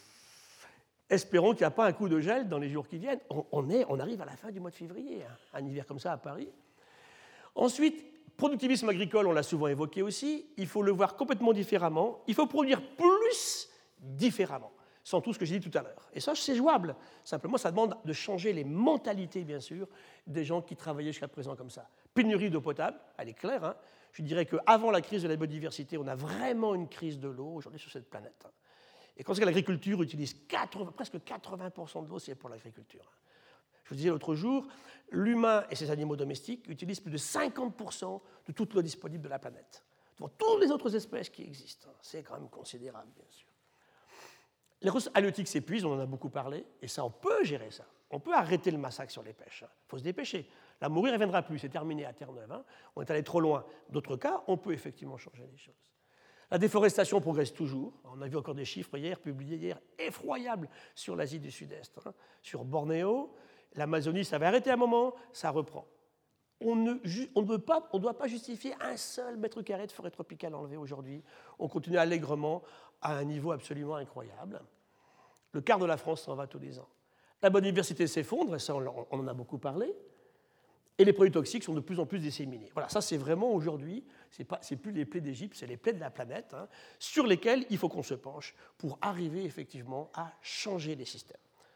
espérons qu'il n'y a pas un coup de gel dans les jours qui viennent. On, on, est, on arrive à la fin du mois de février, hein, un hiver comme ça à Paris. Ensuite, productivisme agricole, on l'a souvent évoqué aussi, il faut le voir complètement différemment, il faut produire plus différemment, sans tout ce que j'ai dit tout à l'heure. Et ça, c'est jouable. Simplement, ça demande de changer les mentalités, bien sûr, des gens qui travaillaient jusqu'à présent comme ça. Pénurie d'eau potable, elle est claire. Hein. Je dirais qu'avant la crise de la biodiversité, on a vraiment une crise de l'eau aujourd'hui sur cette planète. Et quand c'est que l'agriculture utilise quatre-vingts, presque quatre-vingts pour cent de l'eau, c'est pour l'agriculture. Je vous disais l'autre jour, l'humain et ses animaux domestiques utilisent plus de cinquante pour cent de toute l'eau disponible de la planète. Devant toutes les autres espèces qui existent, c'est quand même considérable, bien sûr. Les ressources halieutiques s'épuisent, on en a beaucoup parlé, et ça, on peut gérer ça. On peut arrêter le massacre sur les pêches. Il faut se dépêcher. La morue ne reviendra plus, c'est terminé à Terre-Neuve. Hein. On est allé trop loin. D'autres cas, on peut effectivement changer les choses. La déforestation progresse toujours. On a vu encore des chiffres hier, publiés hier, effroyables sur l'Asie du Sud-Est. Hein. Sur Bornéo, l'Amazonie, ça va arrêter un moment, ça reprend. On ne, on ne pas, on doit pas justifier un seul mètre carré de forêt tropicale enlevé aujourd'hui. On continue allègrement à un niveau absolument incroyable. Le quart de la France s'en va tous les ans. La biodiversité s'effondre, et ça on en a beaucoup parlé, et les produits toxiques sont de plus en plus disséminés. Voilà, ça c'est vraiment aujourd'hui, ce n'est plus les plaies d'Égypte, c'est les plaies de la planète, hein, sur lesquelles il faut qu'on se penche pour arriver effectivement à changer les systèmes.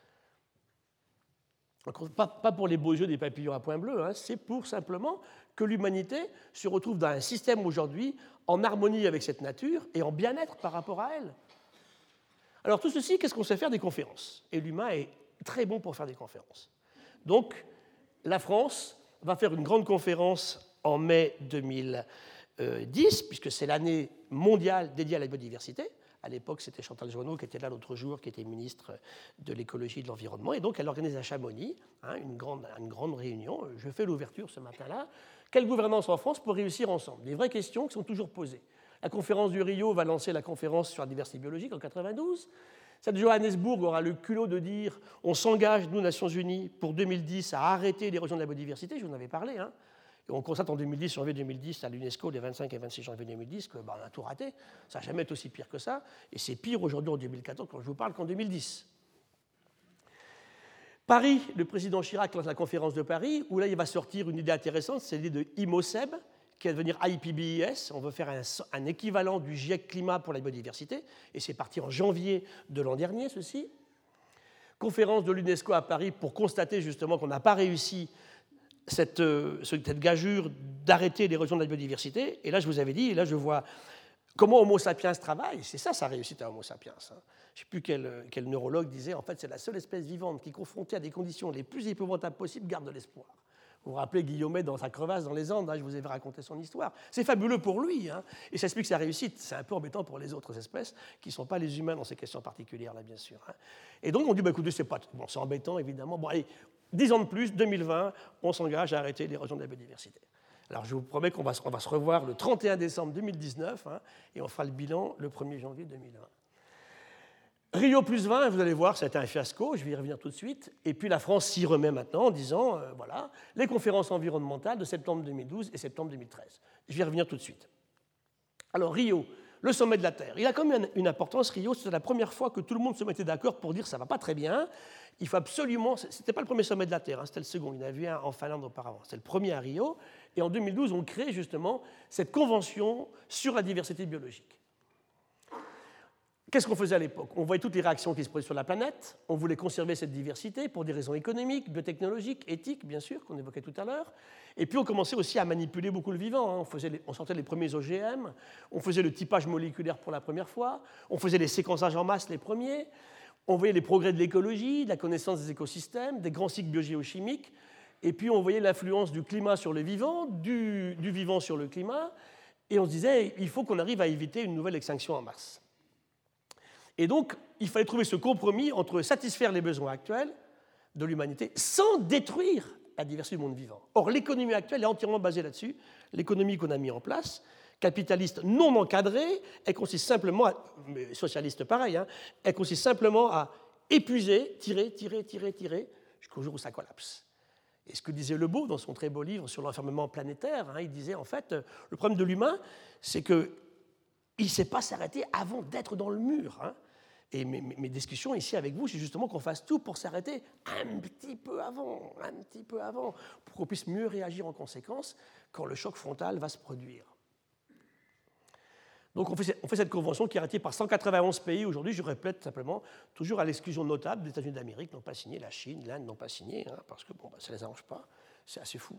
Donc, pas, pas pour les beaux yeux des papillons à points bleus, hein, c'est pour simplement que l'humanité se retrouve dans un système aujourd'hui en harmonie avec cette nature et en bien-être par rapport à elle. Alors tout ceci, qu'est-ce qu'on sait faire? Des conférences. Et l'humain est très bon pour faire des conférences. Donc la France va faire une grande conférence en mai deux mille dix, puisque c'est l'année mondiale dédiée à la biodiversité. À l'époque, c'était Chantal Joanneau qui était là l'autre jour, qui était ministre de l'écologie et de l'environnement. Et donc, elle organise à Chamonix hein, une, grande, une grande réunion. Je fais l'ouverture ce matin-là. Quelle gouvernance en France pour réussir ensemble? Des vraies questions qui sont toujours posées. La conférence du Rio va lancer la conférence sur la diversité biologique en quatre-vingt-douze. Celle de Johannesburg aura le culot de dire on s'engage, nous, Nations Unies, pour deux mille dix, à arrêter l'érosion de la biodiversité. Je vous en avais parlé. Hein. Et on constate en deux mille dix, janvier deux mille dix, à l'UNESCO, les vingt-cinq et vingt-six janvier deux mille dix, qu'on bah, a tout raté. Ça n'a jamais été aussi pire que ça. Et c'est pire aujourd'hui en deux mille quatorze, quand je vous parle, qu'en deux mille dix. Paris, le président Chirac lance la conférence de Paris, où là, il va sortir une idée intéressante, c'est l'idée de IMOCEB, qui va devenir I P B E S. On veut faire un, un équivalent du GIEC Climat pour la biodiversité. Et c'est parti en janvier de l'an dernier, ceci. Conférence de l'UNESCO à Paris pour constater justement qu'on n'a pas réussi Cette, cette gageure d'arrêter l'érosion de la biodiversité. Et là, je vous avais dit, et là, je vois comment Homo sapiens travaille. C'est ça, sa réussite à Homo sapiens. Hein. Je ne sais plus quel, quel neurologue disait, en fait, c'est la seule espèce vivante qui, confrontée à des conditions les plus épouvantables possibles, garde de l'espoir. Vous vous rappelez Guillaumet dans sa crevasse dans les Andes, hein, je vous avais raconté son histoire. C'est fabuleux pour lui, hein, et ça explique sa réussite. C'est un peu embêtant pour les autres espèces qui ne sont pas les humains dans ces questions particulières, là, bien sûr. Hein. Et donc, on dit, bah, écoutez, c'est pas... bon, c'est embêtant, évidemment. Bon, allez, dix ans de plus, deux mille vingt, on s'engage à arrêter l'érosion de la biodiversité. Alors, je vous promets qu'on va, on va se revoir le trente et un décembre deux mille dix-neuf, hein, et on fera le bilan le premier janvier deux mille vingt. Rio plus vingt, vous allez voir, ça a été un fiasco, je vais y revenir tout de suite. Et puis la France s'y remet maintenant en disant, euh, voilà, les conférences environnementales de septembre deux mille douze et septembre deux mille treize. Je vais y revenir tout de suite. Alors Rio, le sommet de la Terre. Il a quand même une importance, Rio, c'était la première fois que tout le monde se mettait d'accord pour dire ça ne va pas très bien, il faut absolument... Ce n'était pas le premier sommet de la Terre, hein, c'était le second, il y en avait un en Finlande auparavant. C'était le premier à Rio, et en deux mille douze, on crée justement cette convention sur la diversité biologique. Qu'est-ce qu'on faisait à l'époque? On voyait toutes les réactions qui se produisent sur la planète, on voulait conserver cette diversité pour des raisons économiques, biotechnologiques, éthiques, bien sûr, qu'on évoquait tout à l'heure. Et puis on commençait aussi à manipuler beaucoup le vivant. On, faisait les, on sortait les premiers O G M, on faisait le typage moléculaire pour la première fois, on faisait les séquençages en masse les premiers, on voyait les progrès de l'écologie, de la connaissance des écosystèmes, des grands cycles biogéochimiques, et puis on voyait l'influence du climat sur le vivant, du, du vivant sur le climat, et on se disait il faut qu'on arrive à éviter une nouvelle extinction en masse. Et donc, il fallait trouver ce compromis entre satisfaire les besoins actuels de l'humanité sans détruire la diversité du monde vivant. Or, l'économie actuelle est entièrement basée là-dessus. L'économie qu'on a mise en place, capitaliste non encadrée, elle consiste simplement, à, mais socialiste pareil, hein, elle consiste simplement à épuiser, tirer, tirer, tirer, tirer, jusqu'au jour où ça collapse. Et ce que disait Lebeau dans son très beau livre sur l'enfermement planétaire, hein, il disait en fait, le problème de l'humain, c'est que il ne sait pas s'arrêter avant d'être dans le mur. Hein. Et mes, mes discussions ici avec vous, c'est justement qu'on fasse tout pour s'arrêter un petit peu avant, un petit peu avant, pour qu'on puisse mieux réagir en conséquence quand le choc frontal va se produire. Donc on fait, on fait cette convention qui est ratifiée par cent quatre-vingt-onze pays aujourd'hui, je répète simplement, toujours à l'exclusion notable des États-Unis d'Amérique, n'ont pas signé, la Chine, l'Inde n'ont pas signé, hein, parce que bon, bah, ça ne les arrange pas, c'est assez fou.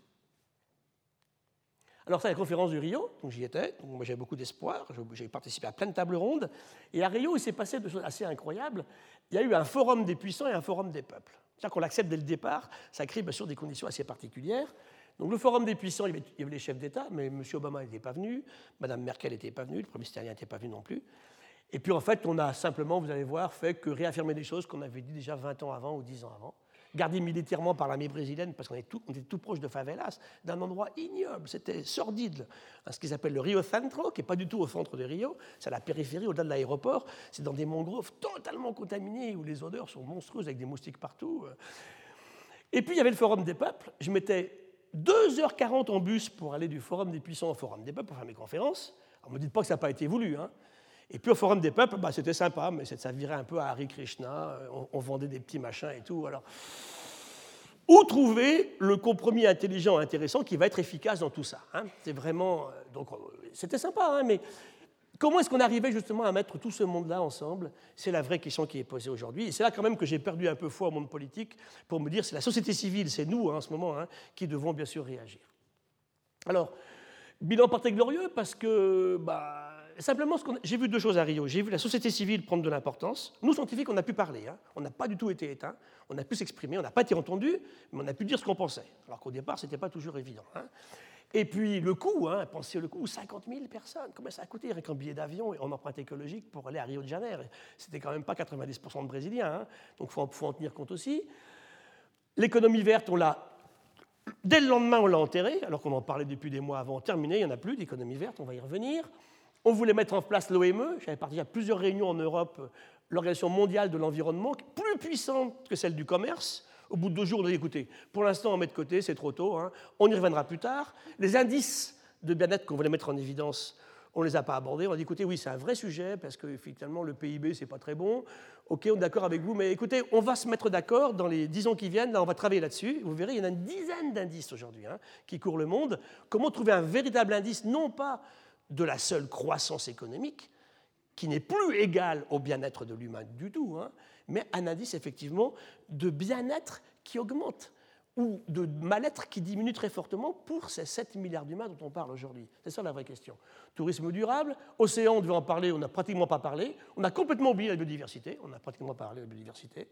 Alors, c'est la conférence de Rio, donc j'y étais, donc moi j'avais beaucoup d'espoir, j'ai participé à plein de tables rondes, et à Rio, il s'est passé des choses assez incroyables. Il y a eu un forum des puissants et un forum des peuples. C'est-à-dire qu'on l'accepte dès le départ, ça crée bien sûr des conditions assez particulières. Donc, le forum des puissants, il y avait, il y avait les chefs d'État, mais M. Obama n'était pas venu, Mme Merkel n'était pas venue, le Premier ministre n'était pas venu non plus. Et puis, en fait, on a simplement, vous allez voir, fait que réaffirmer des choses qu'on avait dit déjà vingt ans avant ou dix ans avant. Gardé militairement par l'armée brésilienne, parce qu'on était tout, on était tout proche de favelas, d'un endroit ignoble, c'était sordide, ce qu'ils appellent le Rio Centro, qui n'est pas du tout au centre de Rio, c'est à la périphérie, au-delà de l'aéroport, c'est dans des mangroves totalement contaminés, où les odeurs sont monstrueuses, avec des moustiques partout. Et puis il y avait le Forum des peuples, je mettais deux heures quarante en bus pour aller du Forum des puissants au Forum des peuples, pour faire mes conférences. Alors ne me dites pas que ça n'a pas été voulu, hein. Et puis au Forum des peuples, bah, c'était sympa, mais ça virait un peu à Hare Krishna, on, on vendait des petits machins et tout. Alors, où trouver le compromis intelligent et intéressant qui va être efficace dans tout ça, hein? C'est vraiment, donc, c'était sympa, hein, mais comment est-ce qu'on arrivait justement à mettre tout ce monde-là ensemble? C'est la vraie question qui est posée aujourd'hui. Et c'est là quand même que j'ai perdu un peu foi au monde politique pour me dire c'est la société civile, c'est nous hein, en ce moment, hein, qui devons bien sûr réagir. Alors, bilan pas très glorieux parce que... Bah, simplement, ce qu'on a... j'ai vu deux choses à Rio. J'ai vu la société civile prendre de l'importance. Nous, scientifiques, on a pu parler. Hein. On n'a pas du tout été éteints. On a pu s'exprimer. On n'a pas été entendus, mais on a pu dire ce qu'on pensait. Alors qu'au départ, ce n'était pas toujours évident. Hein. Et puis, le coût, hein, pensez le coût, cinquante mille personnes. Combien ça a coûté avec un billet d'avion et en empreinte écologique pour aller à Rio de Janeiro? C'était quand même pas quatre-vingt-dix pour cent de Brésiliens. Hein. Donc, il faut, faut en tenir compte aussi. L'économie verte, on l'a... Dès le lendemain, on l'a enterrée, alors qu'on en parlait depuis des mois avant. Terminé, il n'y en a plus d'économie verte, on va y revenir. On voulait mettre en place l'O M E, j'avais participé à plusieurs réunions en Europe, l'Organisation mondiale de l'environnement, plus puissante que celle du commerce. Au bout de deux jours, on a dit, écoutez, pour l'instant, on met de côté, c'est trop tôt, hein, on y reviendra plus tard. Les indices de bien-être qu'on voulait mettre en évidence, on ne les a pas abordés. On a dit, écoutez, oui, c'est un vrai sujet, parce que finalement, le P I B, c'est pas très bon. OK, on est d'accord avec vous, mais écoutez, on va se mettre d'accord dans les dix ans qui viennent, là, on va travailler là-dessus. Vous verrez, il y en a une dizaine d'indices aujourd'hui hein, qui courent le monde. Comment trouver un véritable indice, non pas de la seule croissance économique, qui n'est plus égale au bien-être de l'humain du tout, hein, mais un indice effectivement de bien-être qui augmente, ou de mal-être qui diminue très fortement pour ces sept milliards d'humains dont on parle aujourd'hui. C'est ça la vraie question. Tourisme durable, océan, on devait en parler, on n'a pratiquement pas parlé, on a complètement oublié la biodiversité, on n'a pratiquement pas parlé de la biodiversité,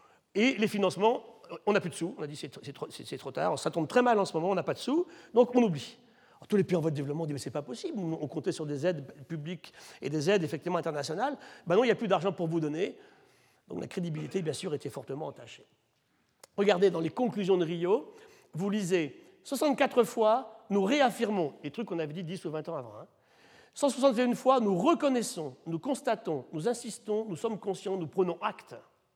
et les financements, on n'a plus de sous, on a dit c'est, c'est, trop, c'est, c'est trop tard, ça tombe très mal en ce moment, on n'a pas de sous, donc on oublie. Alors, tous les pays en voie de développement disent mais c'est pas possible, on comptait sur des aides publiques et des aides effectivement internationales. Ben non, il n'y a plus d'argent pour vous donner. Donc la crédibilité, bien sûr, était fortement entachée. Regardez, dans les conclusions de Rio, vous lisez soixante-quatre fois, nous réaffirmons les trucs qu'on avait dit dix ou vingt ans avant. Hein. cent soixante et une fois, nous reconnaissons, nous constatons, nous insistons, nous sommes conscients, nous prenons acte.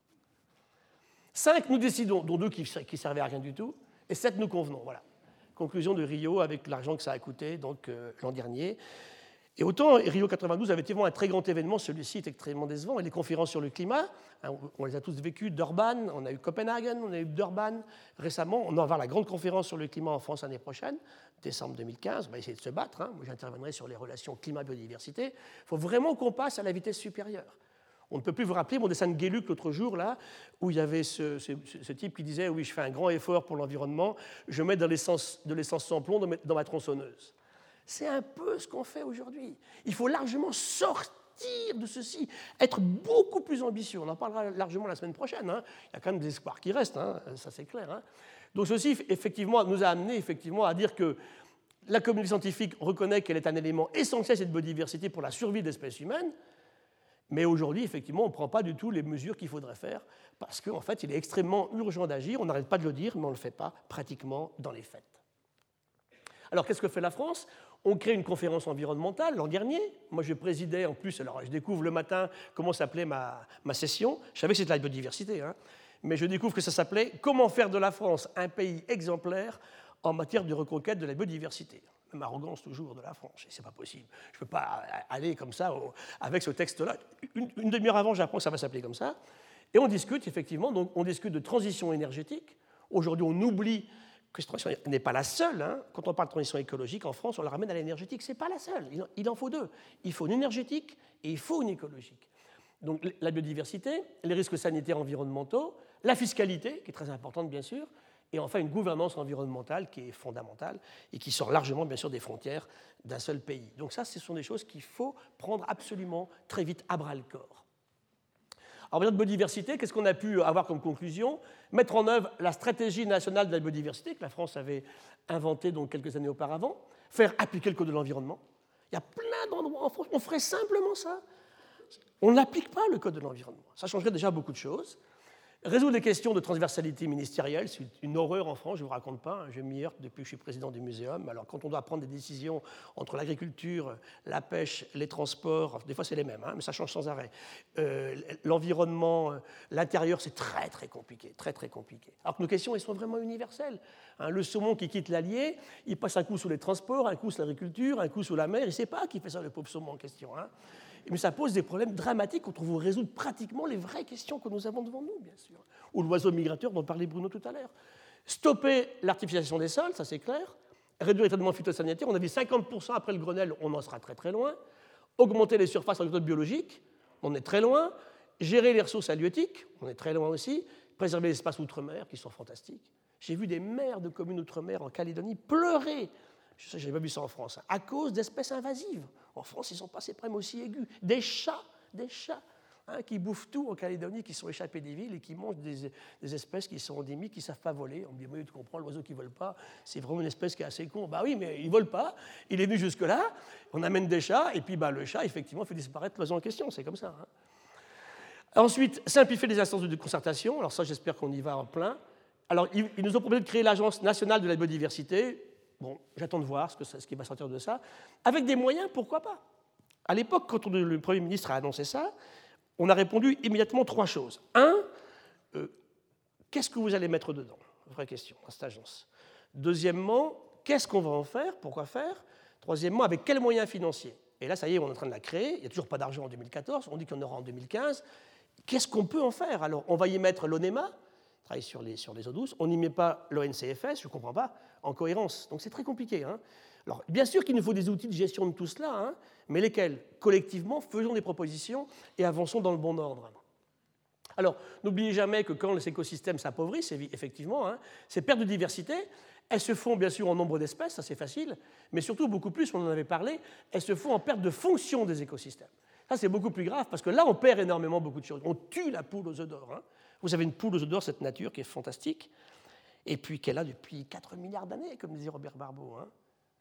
cinq, nous décidons, dont deux qui ne servaient à rien du tout, et sept, nous convenons. Voilà. Conclusion de Rio avec l'argent que ça a coûté donc, euh, l'an dernier. Et autant Rio quatre-vingt-douze avait été un très grand événement, celui-ci est extrêmement décevant, et les conférences sur le climat, hein, on les a tous vécues, Durban, on a eu Copenhague, on a eu Durban récemment, on va avoir la grande conférence sur le climat en France l'année prochaine, décembre deux mille quinze, on va essayer de se battre, hein. Moi j'interviendrai sur les relations climat-biodiversité, il faut vraiment qu'on passe à la vitesse supérieure. On ne peut plus vous rappeler mon dessin de Guéluc l'autre jour, là, où il y avait ce, ce, ce type qui disait « Oui, je fais un grand effort pour l'environnement, je mets de l'essence sans plomb dans ma tronçonneuse ». C'est un peu ce qu'on fait aujourd'hui. Il faut largement sortir de ceci, être beaucoup plus ambitieux. On en parlera largement la semaine prochaine. Hein. Il y a quand même des espoirs qui restent, hein. Ça c'est clair. Hein. Donc ceci, effectivement, nous a amené effectivement, à dire que la communauté scientifique reconnaît qu'elle est un élément essentiel, cette biodiversité, pour la survie de l'espèce humaine. Mais aujourd'hui, effectivement, on ne prend pas du tout les mesures qu'il faudrait faire parce qu'en fait, il est extrêmement urgent d'agir. On n'arrête pas de le dire, mais on ne le fait pas pratiquement dans les faits. Alors, qu'est-ce que fait la France ? On crée une conférence environnementale l'an dernier. Moi, je présidais en plus, alors je découvre le matin comment s'appelait ma, ma session. Je savais que c'était la biodiversité, hein, mais je découvre que ça s'appelait « Comment faire de la France un pays exemplaire en matière de reconquête de la biodiversité ». Même arrogance toujours de la France, c'est pas possible. Je ne peux pas aller comme ça avec ce texte-là. Une, une demi-heure avant, j'apprends que ça va s'appeler comme ça. Et on discute, effectivement, donc on discute de transition énergétique. Aujourd'hui, on oublie que cette transition n'est pas la seule. Hein. Quand on parle de transition écologique, en France, on la ramène à l'énergétique. Ce n'est pas la seule. Il en faut deux. Il faut une énergétique et il faut une écologique. Donc la biodiversité, les risques sanitaires environnementaux, la fiscalité, qui est très importante, bien sûr, et enfin une gouvernance environnementale qui est fondamentale et qui sort largement, bien sûr, des frontières d'un seul pays. Donc ça, ce sont des choses qu'il faut prendre absolument très vite à bras-le-corps. Alors, en matière de biodiversité, qu'est-ce qu'on a pu avoir comme conclusion ? Mettre en œuvre la stratégie nationale de la biodiversité que la France avait inventée donc quelques années auparavant, faire appliquer le Code de l'environnement. Il y a plein d'endroits en France, on ferait simplement ça. On n'applique pas le Code de l'environnement. Ça changerait déjà beaucoup de choses. Résoudre les questions de transversalité ministérielle, c'est une horreur en France, je ne vous raconte pas, hein, je m'y heurte depuis que je suis président du muséum. Alors quand on doit prendre des décisions entre l'agriculture, la pêche, les transports, des fois c'est les mêmes, hein, mais ça change sans arrêt. Euh, l'environnement, l'intérieur, c'est très très compliqué, très très compliqué. Alors que nos questions, elles sont vraiment universelles. Hein, le saumon qui quitte l'Allier, il passe un coup sous les transports, un coup sous l'agriculture, un coup sous la mer, il ne sait pas qui fait ça, le pauvre saumon en question. Hein. Mais ça pose des problèmes dramatiques quand on veut résoudre pratiquement les vraies questions que nous avons devant nous, bien sûr. Ou l'oiseau migrateur dont parlait Bruno tout à l'heure. Stopper l'artificialisation des sols, ça c'est clair. Réduire les traitements phytosanitaires, on a vu cinquante pour cent après le Grenelle, on en sera très très loin. Augmenter les surfaces en méthode biologique, on est très loin. Gérer les ressources halieutiques, on est très loin aussi. Préserver les espaces outre-mer, qui sont fantastiques. J'ai vu des maires de communes outre-mer en Calédonie pleurer. Je sais, je n'avais pas vu ça en France, hein, à cause d'espèces invasives. En France, ils sont pas ces problèmes aussi aigus. Des chats, des chats hein, qui bouffent tout en Calédonie, qui sont échappés des villes et qui mangent des, des espèces qui sont endémiques, qui ne savent pas voler. On me dit, oui, tu comprends, l'oiseau qui ne vole pas, c'est vraiment une espèce qui est assez con. Bah oui, mais il ne vole pas, il est venu jusque-là, on amène des chats, et puis bah, le chat, effectivement, fait disparaître l'oiseau en question, c'est comme ça. Hein. Ensuite, simplifier les instances de concertation. Alors ça, j'espère qu'on y va en plein. Alors, ils, ils nous ont proposé de créer l'Agence nationale de la biodiversité. Bon, j'attends de voir ce, que ça, ce qui va sortir de ça. Avec des moyens, pourquoi pas ? À l'époque, quand on, le Premier ministre a annoncé ça, on a répondu immédiatement trois choses. Un, euh, qu'est-ce que vous allez mettre dedans ? Vraie question, dans cette agence. Deuxièmement, qu'est-ce qu'on va en faire ? Pourquoi faire ? Troisièmement, avec quels moyens financiers ? Et là, ça y est, on est en train de la créer. Il n'y a toujours pas d'argent en deux mille quatorze. On dit qu'il y en aura en deux mille quinze. Qu'est-ce qu'on peut en faire ? Alors, on va y mettre l'ONEMA, travaille sur les, sur les eaux douces. On n'y met pas l'O N C F S, je ne comprends pas, en cohérence. Donc c'est très compliqué. Hein. Alors, bien sûr qu'il nous faut des outils de gestion de tout cela, hein, mais lesquels ? Collectivement, faisons des propositions et avançons dans le bon ordre. Alors, n'oubliez jamais que quand les écosystèmes s'appauvrissent, effectivement, hein, ces pertes de diversité, elles se font bien sûr en nombre d'espèces, ça c'est facile, mais surtout beaucoup plus, on en avait parlé, elles se font en perte de fonction des écosystèmes. Ça c'est beaucoup plus grave, parce que là on perd énormément beaucoup de choses. On tue la poule aux œufs d'or. Hein. Vous avez une poule aux œufs d'or, cette nature qui est fantastique, et puis qu'elle a depuis quatre milliards d'années, comme disait Robert Barbeau. Hein.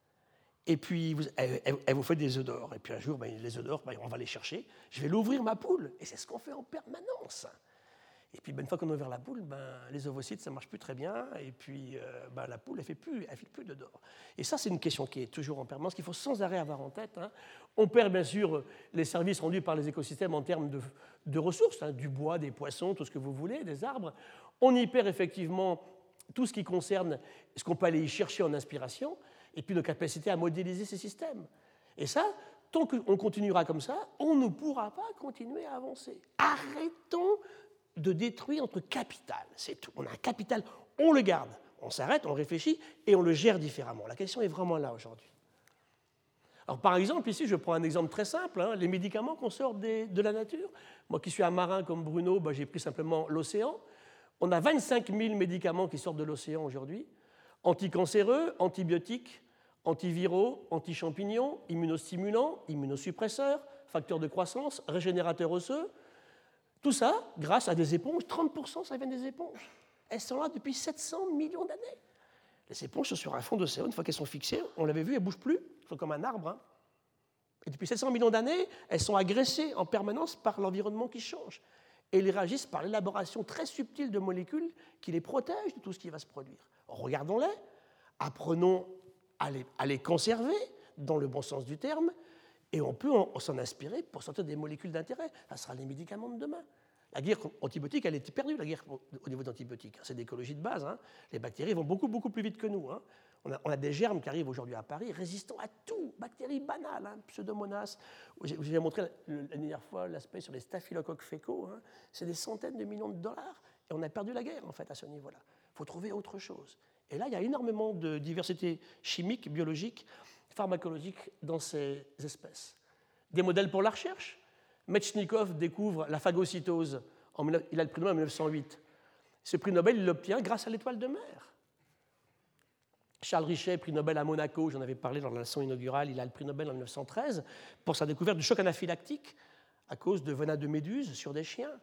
Et puis, vous, elle, elle, elle vous fait des œufs d'or. Et puis un jour, ben, les œufs d'or, ben, on va les chercher. Je vais l'ouvrir, ma poule. Et c'est ce qu'on fait en permanence. Et puis, ben, une fois qu'on a ouvert la poule, ben, les ovocytes, ça ne marche plus très bien. Et puis, euh, ben, la poule, elle ne fait plus, elle fait plus d'œufs d'or. Et ça, c'est une question qui est toujours en permanence, qu'il faut sans arrêt avoir en tête. Hein. On perd, bien sûr, les services rendus par les écosystèmes en termes de, de ressources, hein, du bois, des poissons, tout ce que vous voulez, des arbres. On y perd effectivement tout ce qui concerne ce qu'on peut aller y chercher en inspiration, et puis nos capacités à modéliser ces systèmes. Et ça, tant qu'on continuera comme ça, on ne pourra pas continuer à avancer. Arrêtons de détruire notre capital, c'est tout. On a un capital, on le garde, on s'arrête, on réfléchit et on le gère différemment. La question est vraiment là aujourd'hui. Alors, par exemple, ici, je prends un exemple très simple, hein, les médicaments qu'on sort des, de la nature. Moi qui suis un marin comme Bruno, ben, j'ai pris simplement l'océan. On a vingt-cinq mille médicaments qui sortent de l'océan aujourd'hui, anticancéreux, antibiotiques, antiviraux, antichampignons, immunostimulants, immunosuppresseurs, facteurs de croissance, régénérateurs osseux. Tout ça grâce à des éponges. trente pour cent, ça vient des éponges. Elles sont là depuis sept cents millions d'années. Les éponges sont sur un fond d'océan. Une fois qu'elles sont fixées, on l'avait vu, elles ne bougent plus. Elles sont comme un arbre. Hein. Et depuis sept cents millions d'années, elles sont agressées en permanence par l'environnement qui change. Et elles réagissent par l'élaboration très subtile de molécules qui les protègent de tout ce qui va se produire. Regardons-les, apprenons à les, à les conserver, dans le bon sens du terme, et on peut en, s'en inspirer pour sortir des molécules d'intérêt. Ça sera les médicaments de demain. La guerre antibiotique, elle était perdue, la guerre au niveau d'antibiotiques. C'est d'écologie de base. Hein. Les bactéries vont beaucoup, beaucoup plus vite que nous. Hein. On, a, on a des germes qui arrivent aujourd'hui à Paris, résistants à tout. Bactéries banales, hein, pseudomonas. J'ai montré la dernière fois l'aspect sur les staphylocoques fécaux. Hein. C'est des centaines de millions de dollars. Et on a perdu la guerre, en fait, à ce niveau-là. Il faut trouver autre chose. Et là, il y a énormément de diversité chimique, biologique, pharmacologique dans ces espèces. Des modèles pour la recherche. Metchnikov découvre la phagocytose. En, il a le prix Nobel en mille neuf cent huit. Ce prix Nobel, il l'obtient grâce à l'étoile de mer. Charles Richet, prix Nobel à Monaco, j'en avais parlé dans la leçon inaugurale, il a le prix Nobel en mille neuf cent treize pour sa découverte du choc anaphylactique à cause de venin de méduse sur des chiens.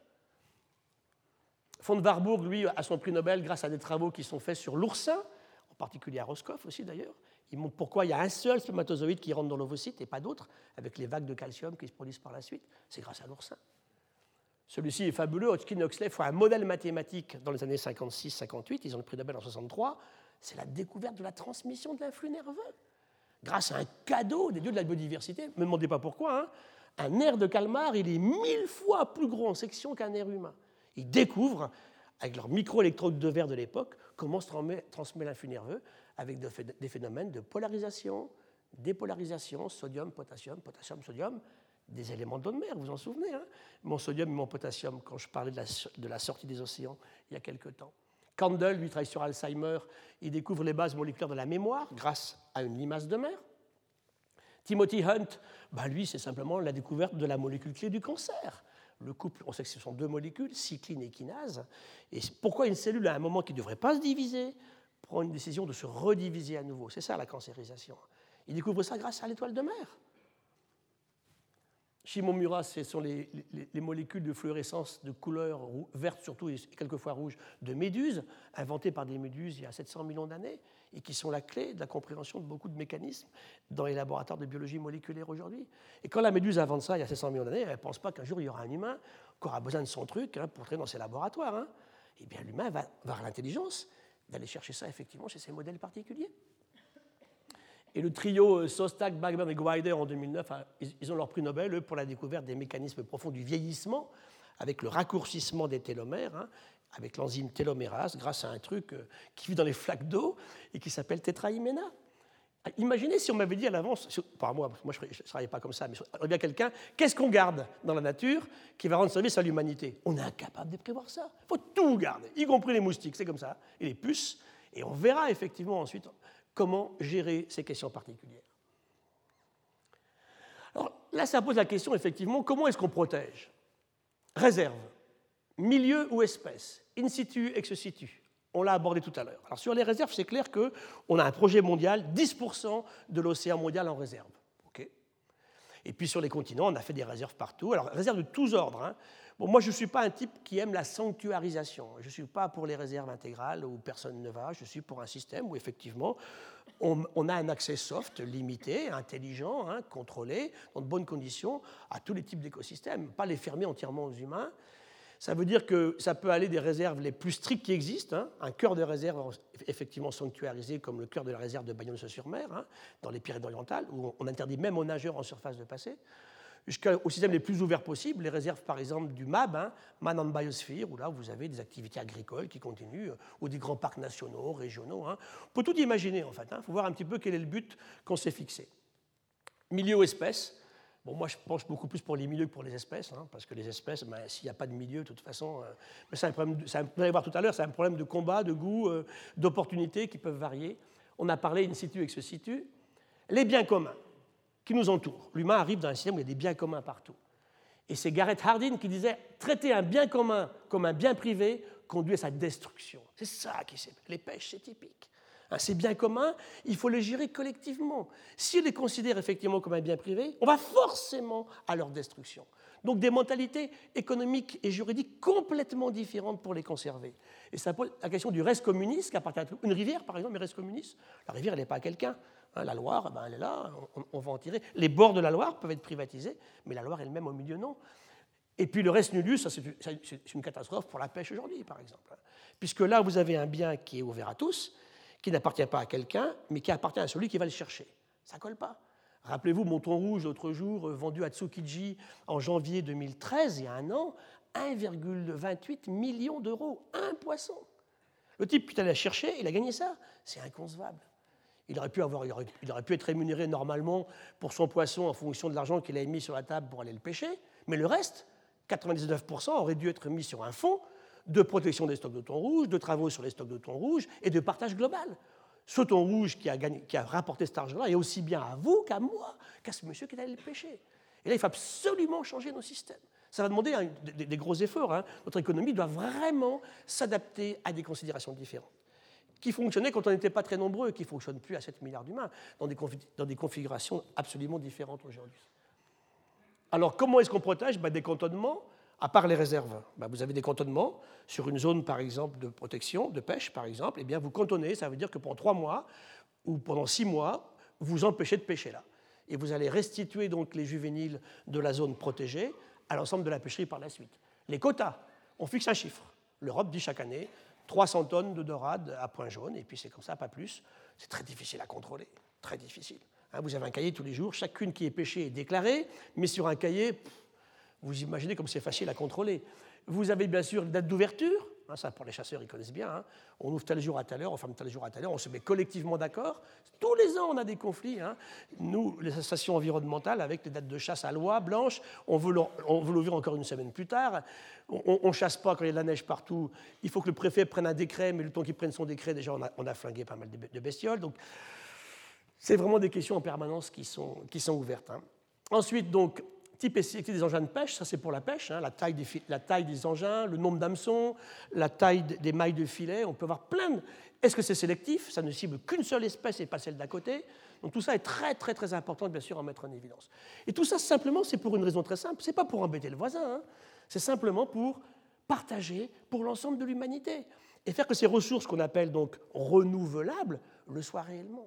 Von Warburg, lui, a son prix Nobel grâce à des travaux qui sont faits sur l'oursin, en particulier à Roscoff aussi d'ailleurs. Il montre pourquoi il y a un seul spermatozoïde qui rentre dans l'ovocyte et pas d'autres, avec les vagues de calcium qui se produisent par la suite. C'est grâce à l'oursin. Celui-ci est fabuleux. Hodgkin et Huxley font un modèle mathématique dans les années cinquante-six cinquante-huit. Ils ont le prix Nobel en soixante-trois. C'est la découverte de la transmission de l'influx nerveux. Grâce à un cadeau des dieux de la biodiversité. Ne me demandez pas pourquoi. Hein. Un nerf de calmar, il est mille fois plus gros en section qu'un nerf humain. Ils découvrent, avec leurs microélectrodes de verre de l'époque, comment se transmet l'influx nerveux avec des phénomènes de polarisation, dépolarisation, sodium, potassium, potassium, sodium, des éléments d'eau de mer, vous vous en souvenez, hein. Mon sodium et mon potassium, quand je parlais de la, de la sortie des océans il y a quelque temps. Candle, lui, travaille sur Alzheimer, il découvre les bases moléculaires de la mémoire grâce à une limace de mer. Timothy Hunt, bah lui, c'est simplement la découverte de la molécule clé du cancer. Le couple, on sait que ce sont deux molécules, cycline et kinase. Et pourquoi une cellule, à un moment qui ne devrait pas se diviser, prend une décision de se rediviser à nouveau? C'est ça la cancérisation. Il découvre ça grâce à l'étoile de mer. Shimomura, ce sont les, les, les molécules de fluorescence de couleur verte surtout et quelquefois rouge de méduses, inventées par des méduses il y a sept cents millions d'années et qui sont la clé de la compréhension de beaucoup de mécanismes dans les laboratoires de biologie moléculaire aujourd'hui. Et quand la méduse invente ça il y a sept cents millions d'années, elle ne pense pas qu'un jour il y aura un humain qui aura besoin de son truc hein, pour entrer dans ses laboratoires. Hein. Eh bien l'humain va, va avoir l'intelligence d'aller chercher ça effectivement chez ces modèles particuliers. Et le trio Szostak, Bergman et Greider en deux mille neuf, ils ont leur prix Nobel, eux, pour la découverte des mécanismes profonds du vieillissement, avec le raccourcissement des télomères, hein, avec l'enzyme télomérase, grâce à un truc qui vit dans les flaques d'eau et qui s'appelle tétrahyména. Imaginez si on m'avait dit à l'avance, pas moi, moi je ne travaillais pas comme ça, mais il y aurait bien quelqu'un, qu'est-ce qu'on garde dans la nature qui va rendre service à l'humanité? On est incapable de prévoir ça. Il faut tout garder, y compris les moustiques, c'est comme ça, et les puces, et on verra effectivement ensuite comment gérer ces questions particulières. Alors là, ça pose la question, effectivement, comment est-ce qu'on protège? Réserve, milieu ou espèce, in situ, ex situ. On l'a abordé tout à l'heure. Alors sur les réserves, c'est clair qu'on a un projet mondial, dix pour cent de l'océan mondial en réserve. Okay. Et puis sur les continents, on a fait des réserves partout. Alors réserves de tous ordres. Hein. Bon, moi, je ne suis pas un type qui aime la sanctuarisation. Je ne suis pas pour les réserves intégrales où personne ne va. Je suis pour un système où, effectivement, on, on a un accès soft, limité, intelligent, hein, contrôlé, dans de bonnes conditions, à tous les types d'écosystèmes, pas les fermer entièrement aux humains. Ça veut dire que ça peut aller des réserves les plus strictes qui existent, hein, un cœur de réserve effectivement sanctuarisé, comme le cœur de la réserve de Bagnols-sur-Mer, hein, dans les Pyrénées-Orientales, où on interdit même aux nageurs en surface de passer, jusqu'aux systèmes les plus ouverts possibles, les réserves par exemple du M A B, hein, Man on Biosphere, où là vous avez des activités agricoles qui continuent, ou des grands parcs nationaux, régionaux. Hein. On peut tout imaginer en fait, il hein, faut voir un petit peu quel est le but qu'on s'est fixé. Milieu espèce, Bon, moi, je pense beaucoup plus pour les milieux que pour les espèces, hein, parce que les espèces, ben, s'il n'y a pas de milieu, de toute façon, euh, mais c'est un problème, de, c'est un, vous allez voir tout à l'heure, c'est un problème de combat, de goût, euh, d'opportunités qui peuvent varier. On a parlé in situ ex situ. Les biens communs qui nous entourent. L'humain arrive dans un système où il y a des biens communs partout. Et c'est Garrett Hardin qui disait « Traiter un bien commun comme un bien privé conduit à sa destruction ». C'est ça qui c'est. Les pêches, c'est typique. Hein, ces biens communs, il faut les gérer collectivement. Si on les considère effectivement comme un bien privé, on va forcément à leur destruction. Donc des mentalités économiques et juridiques complètement différentes pour les conserver. Et ça pose la question du res communis, qui appartient à tout. Une rivière, par exemple, est res communis. La rivière, elle n'est pas à quelqu'un. Hein, la Loire, ben, elle est là, on, on va en tirer. Les bords de la Loire peuvent être privatisés, mais la Loire elle-même au milieu, non. Et puis le res nullius, ça, c'est une catastrophe pour la pêche aujourd'hui, par exemple. Puisque là, vous avez un bien qui est ouvert à tous, qui n'appartient pas à quelqu'un, mais qui appartient à celui qui va le chercher. Ça ne colle pas. Rappelez-vous, mon thon rouge, l'autre jour, vendu à Tsukiji en janvier deux mille treize, il y a un an, un virgule vingt-huit million d'euros, un poisson. Le type qui est allé la chercher, il a gagné ça. C'est inconcevable. Il aurait, pu avoir, il, aurait, il aurait pu être rémunéré normalement pour son poisson en fonction de l'argent qu'il avait mis sur la table pour aller le pêcher, mais le reste, quatre-vingt-dix-neuf pour cent, aurait dû être mis sur un fonds de protection des stocks de thon rouge, de travaux sur les stocks de thon rouge et de partage global. Ce thon rouge qui a, gagné, qui a rapporté cet argent-là est aussi bien à vous qu'à moi, qu'à ce monsieur qui est allé le pêcher. Et là, il faut absolument changer nos systèmes. Ça va demander hein, des, des gros efforts. Hein. Notre économie doit vraiment s'adapter à des considérations différentes, qui fonctionnaient quand on n'était pas très nombreux et qui ne fonctionnent plus à sept milliards d'humains, dans des, dans des configurations absolument différentes aujourd'hui. Alors, comment est-ce qu'on protège? Ben, des cantonnements, à part les réserves. Ben, vous avez des cantonnements sur une zone, par exemple, de protection, de pêche, par exemple. Eh bien, vous cantonnez, ça veut dire que pendant trois mois ou pendant six mois, vous empêchez de pêcher là. Et vous allez restituer donc les juvéniles de la zone protégée à l'ensemble de la pêcherie par la suite. Les quotas, on fixe un chiffre. L'Europe dit chaque année trois cents tonnes de dorade à point jaune, et puis c'est comme ça, pas plus. C'est très difficile à contrôler, très difficile. Hein, vous avez un cahier tous les jours, chacune qui est pêchée est déclarée, mais sur un cahier, pff, vous imaginez comme c'est facile à contrôler. Vous avez bien sûr une date d'ouverture, hein, ça pour les chasseurs, ils connaissent bien. Hein. On ouvre tel jour à telle heure, on ferme tel jour à telle heure, on se met collectivement d'accord. Tous les ans, on a des conflits. Hein. Nous, les associations environnementales, avec les dates de chasse à loi blanche, on veut l'ouvrir encore une semaine plus tard. On ne chasse pas quand il y a de la neige partout. Il faut que le préfet prenne un décret, mais le temps qu'il prenne son décret, déjà, on a, on a flingué pas mal de bestioles. Donc, c'est vraiment des questions en permanence qui sont, qui sont ouvertes. Hein. Ensuite, donc, type et sélectif des engins de pêche, ça c'est pour la pêche, hein, la, taille des, la taille des engins, le nombre d'hameçons, la taille des mailles de filet, on peut avoir plein de... Est-ce que c'est sélectif? Ça ne cible qu'une seule espèce et pas celle d'à côté. Donc tout ça est très très très important, bien sûr, à mettre en évidence. Et tout ça, simplement, c'est pour une raison très simple, c'est pas pour embêter le voisin, hein. C'est simplement pour partager pour l'ensemble de l'humanité et faire que ces ressources qu'on appelle donc renouvelables le soient réellement.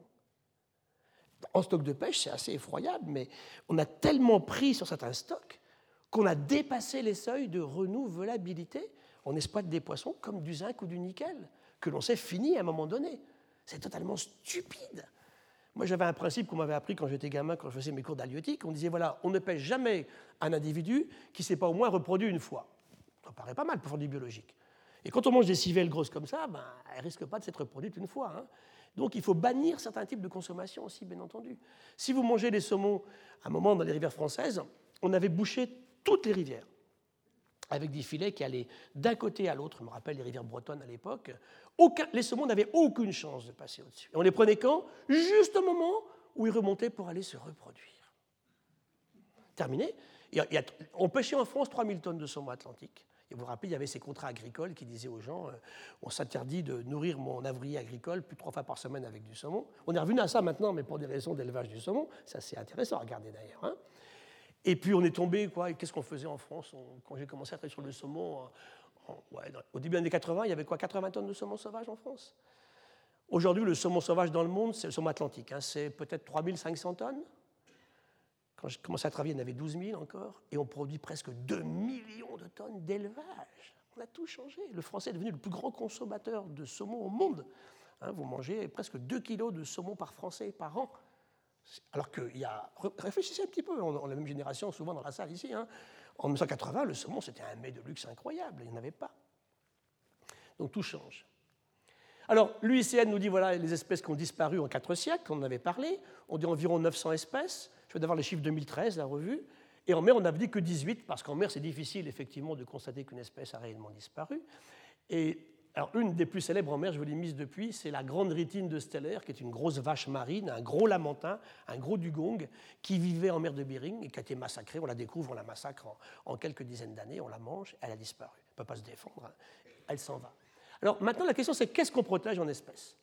En stock de pêche, c'est assez effroyable, mais on a tellement pris sur certains stocks qu'on a dépassé les seuils de renouvelabilité. On exploite des poissons comme du zinc ou du nickel, que l'on sait fini à un moment donné. C'est totalement stupide. Moi, j'avais un principe qu'on m'avait appris quand j'étais gamin, quand je faisais mes cours d'halieutique. On disait, voilà, on ne pêche jamais un individu qui ne s'est pas au moins reproduit une fois. Ça paraît pas mal pour faire du biologique. Et quand on mange des civelles grosses comme ça, ben, elles ne risquent pas de s'être reproduites une fois. Hein. Donc il faut bannir certains types de consommation aussi, bien entendu. Si vous mangez des saumons, à un moment dans les rivières françaises, on avait bouché toutes les rivières, avec des filets qui allaient d'un côté à l'autre. Je me rappelle les rivières bretonnes à l'époque. Aucun, les saumons n'avaient aucune chance de passer au-dessus. Et on les prenait quand? Juste au moment où ils remontaient pour aller se reproduire. Terminé. Il y a, il y a, on pêchait en France trois mille tonnes de saumon atlantique. Et vous vous rappelez, il y avait ces contrats agricoles qui disaient aux gens euh, on s'interdit de nourrir mon ouvrier agricole plus de trois fois par semaine avec du saumon. On est revenu à ça maintenant, mais pour des raisons d'élevage du saumon. Ça, c'est intéressant à regarder d'ailleurs. Hein. Et puis on est tombé, quoi. Et qu'est-ce qu'on faisait en France on, quand j'ai commencé à travailler sur le saumon, en, en, ouais, dans, au début des années quatre-vingts, il y avait quoi, quatre-vingts tonnes de saumon sauvage en France. Aujourd'hui, le saumon sauvage dans le monde, c'est le saumon atlantique. Hein, c'est peut-être trois mille cinq cents tonnes. Quand j'ai commencé à travailler, il y en avait douze mille encore, et on produit presque deux millions de tonnes d'élevage. On a tout changé. Le Français est devenu le plus grand consommateur de saumon au monde. Hein, vous mangez presque deux kilos de saumon par Français par an. Alors qu'il y a... Réfléchissez un petit peu, on a la même génération souvent dans la salle ici. Hein. En mille neuf cent quatre-vingts, le saumon, c'était un mets de luxe incroyable, il n'y en avait pas. Donc tout change. Alors, l'U I C N nous dit, voilà, les espèces qui ont disparu en quatre siècles, on en avait parlé, on dit environ neuf cents espèces. Je viens d'avoir les chiffres deux mille treize, la revue. Et en mer, on n'avait dit que dix-huit, parce qu'en mer, c'est difficile, effectivement, de constater qu'une espèce a réellement disparu. Et alors, une des plus célèbres en mer, je vous l'ai mise depuis, c'est la grande ritine de Steller, qui est une grosse vache marine, un gros lamentin, un gros dugong, qui vivait en mer de Bering et qui a été massacrée. On la découvre, on la massacre en, en quelques dizaines d'années, on la mange, elle a disparu. Elle ne peut pas se défendre, hein. Elle s'en va. Alors, maintenant, la question, c'est qu'est-ce qu'on protège en espèces?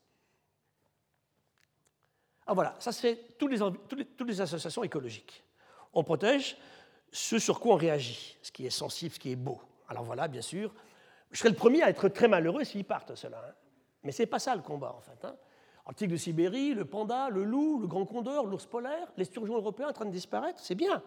Ah, voilà, ça, c'est toutes les, toutes les, toutes les associations écologiques. On protège ce sur quoi on réagit, ce qui est sensible, ce qui est beau. Alors voilà, bien sûr, je serais le premier à être très malheureux s'ils partent, ceux-là. Hein. Mais ce n'est pas ça le combat, en fait. Hein. Le tigre de Sibérie, le panda, le loup, le grand condor, l'ours polaire, les sturgeons européens en train de disparaître, c'est bien.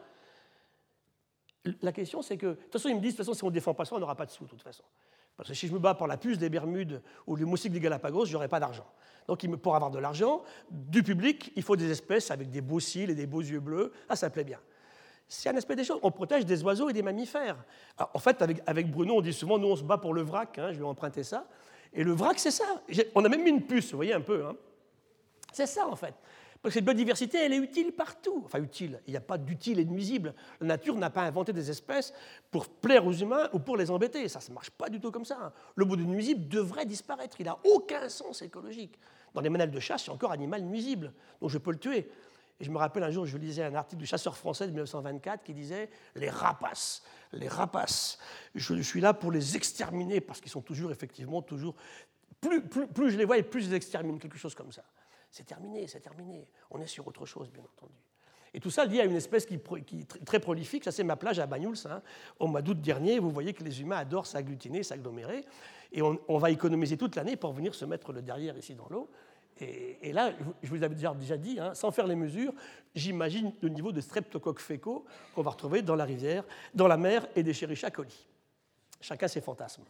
La question, c'est que... De toute façon, ils me disent, de toute façon, si on ne défend pas ça, on n'aura pas de sous, de toute façon. Parce que si je me bats pour la puce des Bermudes ou le moustique des Galapagos, je n'aurai pas d'argent. Donc, pour avoir de l'argent, du public, il faut des espèces avec des beaux cils et des beaux yeux bleus. Ah, ça plaît bien. C'est un aspect des choses. On protège des oiseaux et des mammifères. Alors, en fait, avec, avec Bruno, on dit souvent, nous, on se bat pour le vrac. Hein, je vais emprunter ça. Et le vrac, c'est ça. On a même mis une puce, vous voyez un peu. Hein. C'est ça, en fait. Parce que cette biodiversité, elle est utile partout. Enfin, utile. Il n'y a pas d'utile et de nuisible. La nature n'a pas inventé des espèces pour plaire aux humains ou pour les embêter. Ça ne marche pas du tout comme ça. Hein. Le mot de nuisible devrait disparaître. Il n'a aucun sens écologique. Dans les manuels de chasse, il y a encore animal nuisible. Donc, je peux le tuer. Et je me rappelle un jour, je lisais un article du Chasseur français de mille neuf cent vingt-quatre qui disait « Les rapaces, les rapaces, je suis là pour les exterminer parce qu'ils sont toujours, effectivement, toujours... Plus, plus, plus je les vois et plus je les extermine, quelque chose comme ça. » C'est terminé, c'est terminé. On est sur autre chose, bien entendu. Et tout ça lié à une espèce qui, qui est très prolifique. Ça, c'est ma plage à Banyuls. Hein. Au mois d'août dernier, vous voyez que les humains adorent s'agglutiner, s'agglomérer. Et on, on va économiser toute l'année pour venir se mettre le derrière ici dans l'eau. Et, et là, je vous l'avais déjà, déjà dit, hein, sans faire les mesures, j'imagine le niveau de streptocoques fécaux qu'on va retrouver dans la rivière, dans la mer et des Escherichia coli. Chacun ses fantasmes.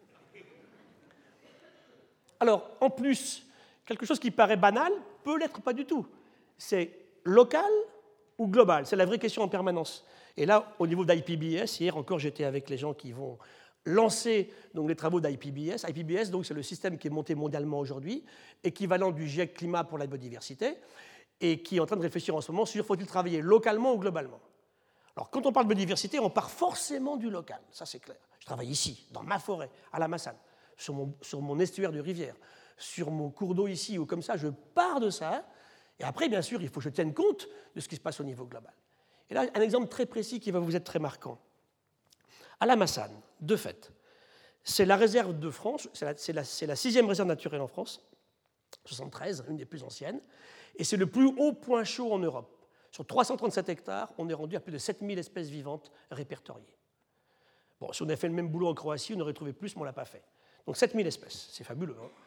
Alors, en plus, quelque chose qui paraît banal peut l'être pas du tout. C'est local ou global? C'est la vraie question en permanence. Et là, au niveau d'I P B S, hier encore, j'étais avec les gens qui vont lancer donc, les travaux d'I P B S. I P B S, donc, c'est le système qui est monté mondialement aujourd'hui, équivalent du GIEC Climat pour la biodiversité, et qui est en train de réfléchir en ce moment sur faut-il travailler localement ou globalement. Alors, quand on parle de biodiversité, on part forcément du local, ça c'est clair. Je travaille ici, dans ma forêt, à la Massane, sur mon, sur mon estuaire de rivière, sur mon cours d'eau ici, ou comme ça, je pars de ça, et après, bien sûr, il faut que je tienne compte de ce qui se passe au niveau global. Et là, un exemple très précis qui va vous être très marquant. À la Massane, de fait, c'est la réserve de France, c'est la, c'est la, c'est la sixième réserve naturelle en France, soixante-treize, une des plus anciennes, et c'est le plus haut point chaud en Europe. Sur trois cent trente-sept hectares, on est rendu à plus de sept mille espèces vivantes répertoriées. Bon, si on avait fait le même boulot en Croatie, on aurait trouvé plus, mais on ne l'a pas fait. Donc sept mille espèces, c'est fabuleux. Hein.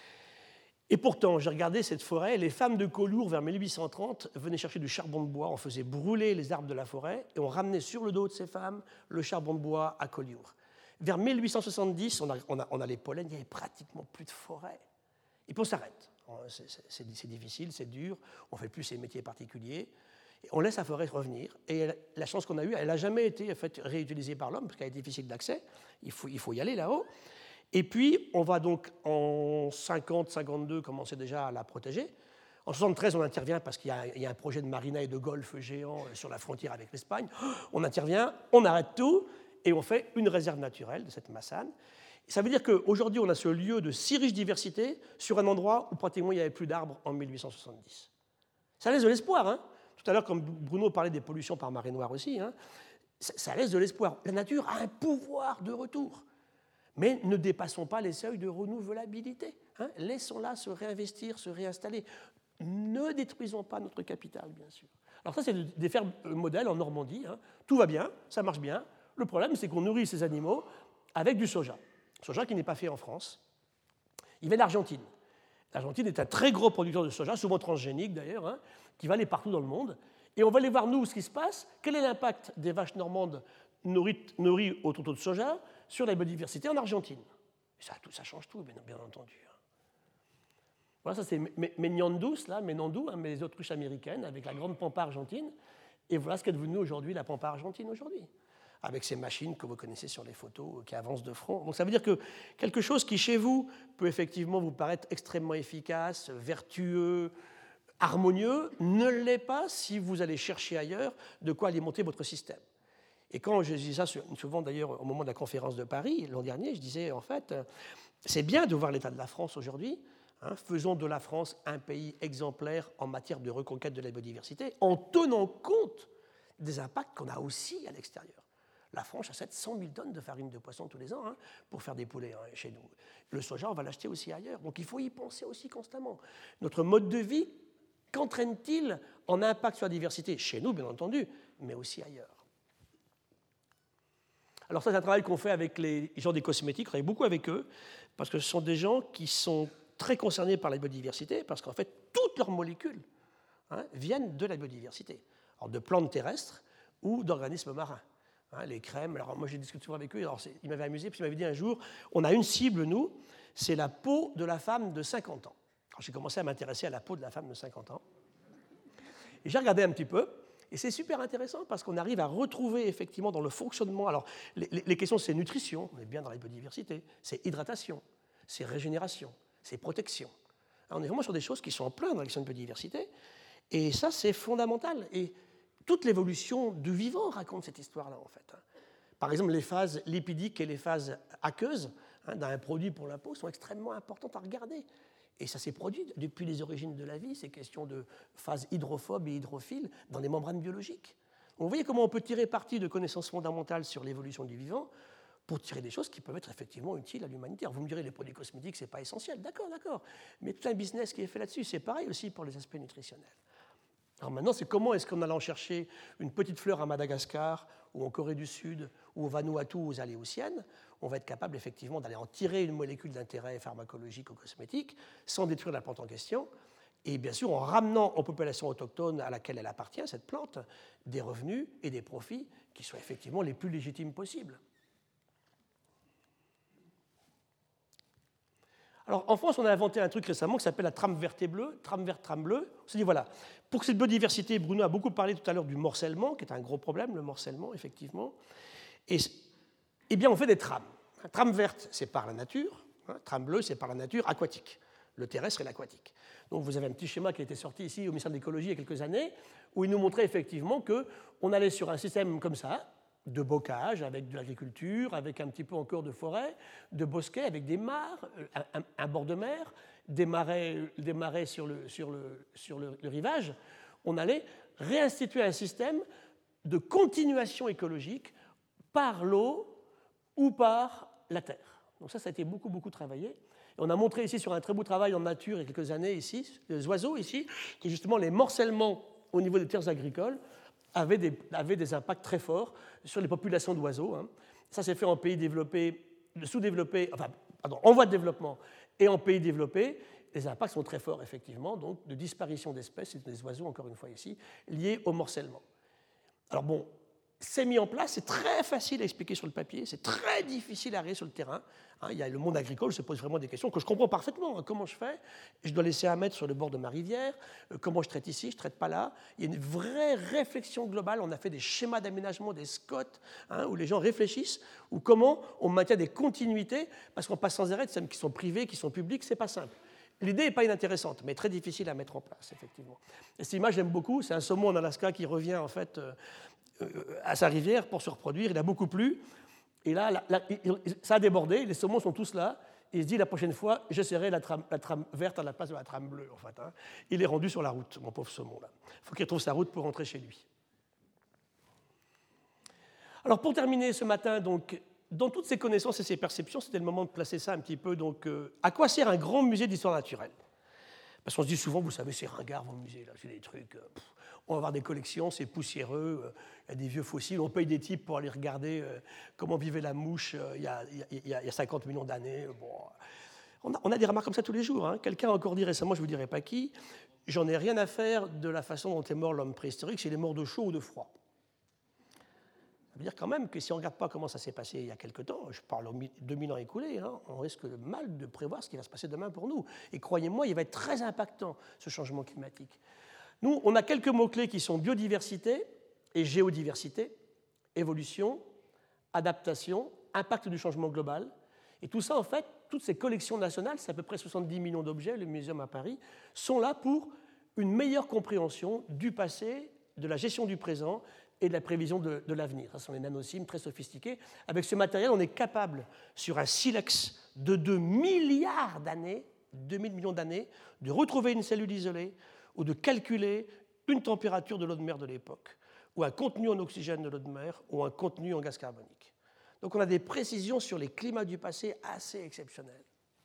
Et pourtant, j'ai regardé cette forêt, les femmes de Collioure, vers mille huit cent trente, venaient chercher du charbon de bois, on faisait brûler les arbres de la forêt, et on ramenait sur le dos de ces femmes le charbon de bois à Collioure. Vers mille huit cent soixante-dix, on a, on a, on a les pollens, il n'y avait pratiquement plus de forêt. Et puis on s'arrête. C'est, c'est, c'est difficile, c'est dur, on ne fait plus ces métiers particuliers. Et on laisse la forêt revenir. Et la chance qu'on a eue, elle n'a jamais été en fait, réutilisée par l'homme, parce qu'elle est difficile d'accès. Il faut, il faut y aller là-haut. Et puis, on va donc en cinquante cinquante-deux commencer déjà à la protéger. En soixante-treize, on intervient parce qu'il y a, il y a un projet de marina et de golf géant sur la frontière avec l'Espagne. On intervient, on arrête tout et on fait une réserve naturelle de cette Massane. Ça veut dire qu'aujourd'hui, on a ce lieu de si riche diversité sur un endroit où pratiquement il n'y avait plus d'arbres en mille huit cent soixante-dix. Ça laisse de l'espoir. Hein. Tout à l'heure, quand Bruno parlait des pollutions par marée noire aussi, hein, ça, ça laisse de l'espoir. La nature a un pouvoir de retour. Mais ne dépassons pas les seuils de renouvelabilité. Hein. Laissons-la se réinvestir, se réinstaller. Ne détruisons pas notre capital, bien sûr. Alors ça, c'est des fermes modèles en Normandie. Hein. Tout va bien, ça marche bien. Le problème, c'est qu'on nourrit ces animaux avec du soja. Soja qui n'est pas fait en France. Il vient d'Argentine. L'Argentine est un très gros producteur de soja, souvent transgénique d'ailleurs, hein, qui va aller partout dans le monde. Et on va aller voir, nous, ce qui se passe. Quel est l'impact des vaches normandes nourries, nourries au trotteau de soja sur la biodiversité en Argentine? Ça, tout, ça change tout, bien, bien entendu. Voilà, ça c'est Menandous, là, Menandou, hein, mais les autruches américaines, avec la grande pampa argentine. Et voilà ce qu'est devenu aujourd'hui la pampa argentine aujourd'hui, avec ces machines que vous connaissez sur les photos qui avancent de front. Donc ça veut dire que quelque chose qui, chez vous, peut effectivement vous paraître extrêmement efficace, vertueux, harmonieux ne l'est pas si vous allez chercher ailleurs de quoi alimenter votre système. Et quand je dis ça, souvent d'ailleurs au moment de la conférence de Paris, l'an dernier, je disais en fait, c'est bien de voir l'état de la France aujourd'hui, hein, faisons de la France un pays exemplaire en matière de reconquête de la biodiversité, en tenant compte des impacts qu'on a aussi à l'extérieur. La France achète cent mille tonnes de farine de poisson tous les ans hein, pour faire des poulets hein, chez nous. Le soja, on va l'acheter aussi ailleurs. Donc il faut y penser aussi constamment. Notre mode de vie, qu'entraîne-t-il en impact sur la diversité? Chez nous, bien entendu, mais aussi ailleurs. Alors ça, c'est un travail qu'on fait avec les gens des cosmétiques. On travaille beaucoup avec eux, parce que ce sont des gens qui sont très concernés par la biodiversité, parce qu'en fait, toutes leurs molécules hein, viennent de la biodiversité. Alors, de plantes terrestres ou d'organismes marins. Hein, les crèmes, alors moi j'ai discuté souvent avec eux, alors ils m'avaient amusé, puis ils m'avaient dit un jour, on a une cible, nous, c'est la peau de la femme de cinquante ans. Alors j'ai commencé à m'intéresser à la peau de la femme de cinquante ans. Et j'ai regardé un petit peu, et c'est super intéressant parce qu'on arrive à retrouver effectivement dans le fonctionnement, alors les, les questions c'est nutrition, on est bien dans la biodiversité, c'est hydratation, c'est régénération, c'est protection. Alors, on est vraiment sur des choses qui sont en plein dans la question de biodiversité, et ça c'est fondamental. Et toute l'évolution du vivant raconte cette histoire-là, en fait. Par exemple, les phases lipidiques et les phases aqueuses hein, d'un produit pour la peau sont extrêmement importantes à regarder. Et ça s'est produit depuis les origines de la vie, ces questions de phases hydrophobes et hydrophiles dans les membranes biologiques. Donc, vous voyez comment on peut tirer parti de connaissances fondamentales sur l'évolution du vivant pour tirer des choses qui peuvent être effectivement utiles à l'humanité. Alors, vous me direz, les produits cosmétiques, ce n'est pas essentiel. D'accord, d'accord. Mais tout un business qui est fait là-dessus, c'est pareil aussi pour les aspects nutritionnels. Alors maintenant, c'est comment est-ce qu'en allant chercher une petite fleur à Madagascar, ou en Corée du Sud, ou au Vanuatu, ou aux Aléoutiennes, on va être capable effectivement d'aller en tirer une molécule d'intérêt pharmacologique ou cosmétique, sans détruire la plante en question, et bien sûr en ramenant aux populations autochtones à laquelle elle appartient, cette plante, des revenus et des profits qui soient effectivement les plus légitimes possibles. Alors, en France, on a inventé un truc récemment qui s'appelle la trame verte et bleue, trame verte, trame bleue. On s'est dit, voilà, pour cette biodiversité, Bruno a beaucoup parlé tout à l'heure du morcellement, qui est un gros problème, le morcellement, effectivement. Et, eh bien, on fait des trames. Trame verte, c'est par la nature. Hein, trame bleue, c'est par la nature aquatique, le terrestre et l'aquatique. Donc, vous avez un petit schéma qui a été sorti ici au ministère de l'Écologie il y a quelques années, où il nous montrait effectivement qu'on allait sur un système comme ça, de bocage, avec de l'agriculture, avec un petit peu encore de forêt, de bosquets, avec des mares, un, un bord de mer, des marais, des marais sur, le, sur, le, sur le, le rivage. On allait réinstituer un système de continuation écologique par l'eau ou par la terre. Donc ça, ça a été beaucoup, beaucoup travaillé. Et on a montré ici sur un très beau travail en nature il y a quelques années, ici, les oiseaux, ici, que justement les morcellements au niveau des terres agricoles avaient des, avaient des impacts très forts sur les populations d'oiseaux. Hein. Ça s'est fait en pays développés, sous-développés, enfin, pardon, en voie de développement et en pays développés. Les impacts sont très forts, effectivement, donc de disparition d'espèces, et des oiseaux, encore une fois ici, liés au morcellement. Alors bon, c'est mis en place, c'est très facile à expliquer sur le papier, c'est très difficile à arriver sur le terrain. Hein, il y a le monde agricole se pose vraiment des questions que je comprends parfaitement. Hein, comment je fais? Je dois laisser un mètre sur le bord de ma rivière. Euh, comment je traite ici? Je ne traite pas là. Il y a une vraie réflexion globale. On a fait des schémas d'aménagement, des scots, hein, où les gens réfléchissent, ou comment on maintient des continuités, parce qu'on passe sans arrêt de systèmes qui sont privés, qui sont publics, c'est pas simple. L'idée n'est pas inintéressante, mais très difficile à mettre en place, effectivement. Et cette image, j'aime beaucoup. C'est un saumon en Alaska qui revient, en fait, euh, à sa rivière pour se reproduire. Il a beaucoup plu. Et là, là, là il, ça a débordé. Les saumons sont tous là. Et il se dit, la prochaine fois, j'essaierai la trame, la trame verte à la place de la trame bleue, en fait. Hein. Il est rendu sur la route, mon pauvre saumon. Il faut qu'il retrouve sa route pour rentrer chez lui. Alors, pour terminer ce matin, donc, dans toutes ces connaissances et ces perceptions, c'était le moment de placer ça un petit peu. Donc, euh, à quoi sert un grand musée d'histoire naturelle? Parce qu'on se dit souvent, vous savez, c'est ringard vos musées, là, c'est des trucs. Euh, pff, on va avoir des collections, c'est poussiéreux, il euh, y a des vieux fossiles, on paye des types pour aller regarder euh, comment vivait la mouche euh, il y, y, y, y a cinquante millions d'années. Bon, on, a, on a des remarques comme ça tous les jours. Hein. Quelqu'un a encore dit récemment, je ne vous dirai pas qui, j'en ai rien à faire de la façon dont est mort l'homme préhistorique, s'il est mort de chaud ou de froid. Ça veut dire quand même que si on ne regarde pas comment ça s'est passé il y a quelque temps, je parle aux deux mille ans écoulés, hein, on risque mal de prévoir ce qui va se passer demain pour nous. Et croyez-moi, il va être très impactant, ce changement climatique. Nous, on a quelques mots-clés qui sont biodiversité et géodiversité, évolution, adaptation, impact du changement global. Et tout ça, en fait, toutes ces collections nationales, c'est à peu près soixante-dix millions d'objets, le Muséum à Paris, sont là pour une meilleure compréhension du passé, de la gestion du présent et de la prévision de, de l'avenir. Ce sont les nanocimes très sophistiqués. Avec ce matériel, on est capable, sur un silex de deux milliards d'années, deux mille millions d'années, de retrouver une cellule isolée ou de calculer une température de l'eau de mer de l'époque, ou un contenu en oxygène de l'eau de mer, ou un contenu en gaz carbonique. Donc on a des précisions sur les climats du passé assez exceptionnelles.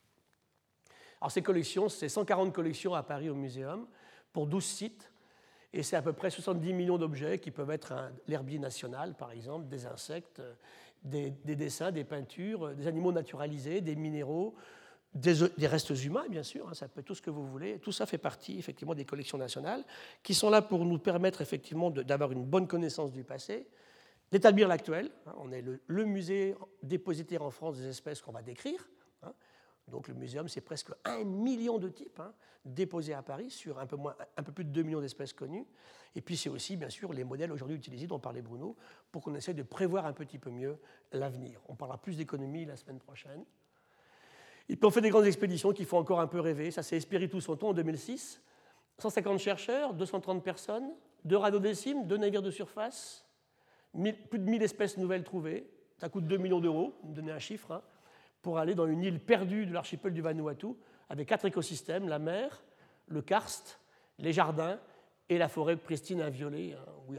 Alors ces collections, c'est cent quarante collections à Paris au Muséum, pour douze sites, et c'est à peu près soixante-dix millions d'objets qui peuvent être un, l'herbier national, par exemple, des insectes, des, des dessins, des peintures, des animaux naturalisés, des minéraux, des, des restes humains, bien sûr, hein, ça peut être tout ce que vous voulez. Tout ça fait partie, effectivement, des collections nationales qui sont là pour nous permettre, effectivement, de, d'avoir une bonne connaissance du passé, d'établir l'actuel. Hein, on est le, le musée dépositaire en France des espèces qu'on va décrire. Hein. Donc le muséum, c'est presque un million de types hein, déposés à Paris sur un peu, moins, un peu plus de deux millions d'espèces connues. Et puis c'est aussi, bien sûr, les modèles aujourd'hui utilisés, dont parlait Bruno, pour qu'on essaie de prévoir un petit peu mieux l'avenir. On parlera plus d'économie la semaine prochaine. Et puis on fait des grandes expéditions qui font encore un peu rêver. Ça, c'est Espiritu Santo en deux mille six. cent cinquante chercheurs, deux cent trente personnes, deux radiodécimes, deux navires de surface, plus de mille espèces nouvelles trouvées. Ça coûte deux millions d'euros, vous me donnez un chiffre, hein, pour aller dans une île perdue de l'archipel du Vanuatu, avec quatre écosystèmes, la mer, le karst, les jardins et la forêt pristine inviolée, hein, où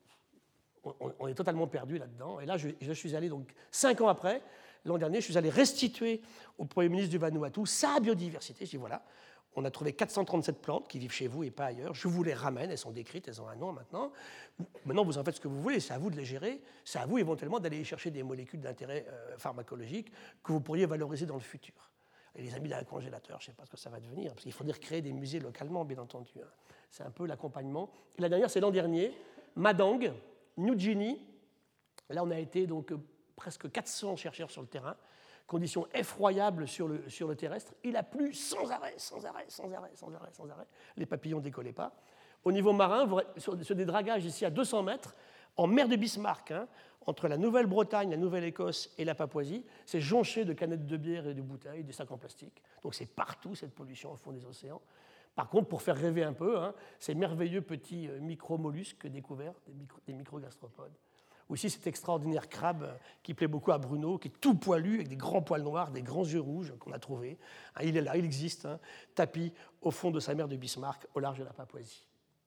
on, on est totalement perdu là-dedans. Et là, je, je suis allé, donc, cinq ans après, l'an dernier, je suis allé restituer au Premier ministre du Vanuatu sa biodiversité. Je dis voilà, on a trouvé quatre cent trente-sept plantes qui vivent chez vous et pas ailleurs. Je vous les ramène, elles sont décrites, elles ont un nom maintenant. Maintenant, vous en faites ce que vous voulez, c'est à vous de les gérer. C'est à vous éventuellement d'aller chercher des molécules d'intérêt euh, pharmacologique que vous pourriez valoriser dans le futur. Et les amis d'un congélateur, je ne sais pas ce que ça va devenir, parce qu'il faudrait recréer des musées localement, bien entendu. Hein. C'est un peu l'accompagnement. Et la dernière, c'est l'an dernier, Madang, New Guinea. Là, on a été donc presque quatre cents chercheurs sur le terrain, conditions effroyables sur le, sur le terrestre. Il a plu sans arrêt, sans arrêt, sans arrêt, sans arrêt, sans arrêt. Les papillons ne décollaient pas. Au niveau marin, sur, sur des dragages ici à deux cents mètres, en mer de Bismarck, hein, entre la Nouvelle-Bretagne, la Nouvelle-Écosse et la Papouasie, c'est jonché de canettes de bière et de bouteilles, des sacs en plastique. Donc c'est partout cette pollution au fond des océans. Par contre, pour faire rêver un peu, hein, ces merveilleux petits micro-mollusques découverts, des, micro, des microgastropodes. Aussi cet extraordinaire crabe qui plaît beaucoup à Bruno, qui est tout poilu, avec des grands poils noirs, des grands yeux rouges qu'on a trouvés. Hein, il est là, il existe, hein, tapis au fond de sa mer de Bismarck, au large de la Papouasie.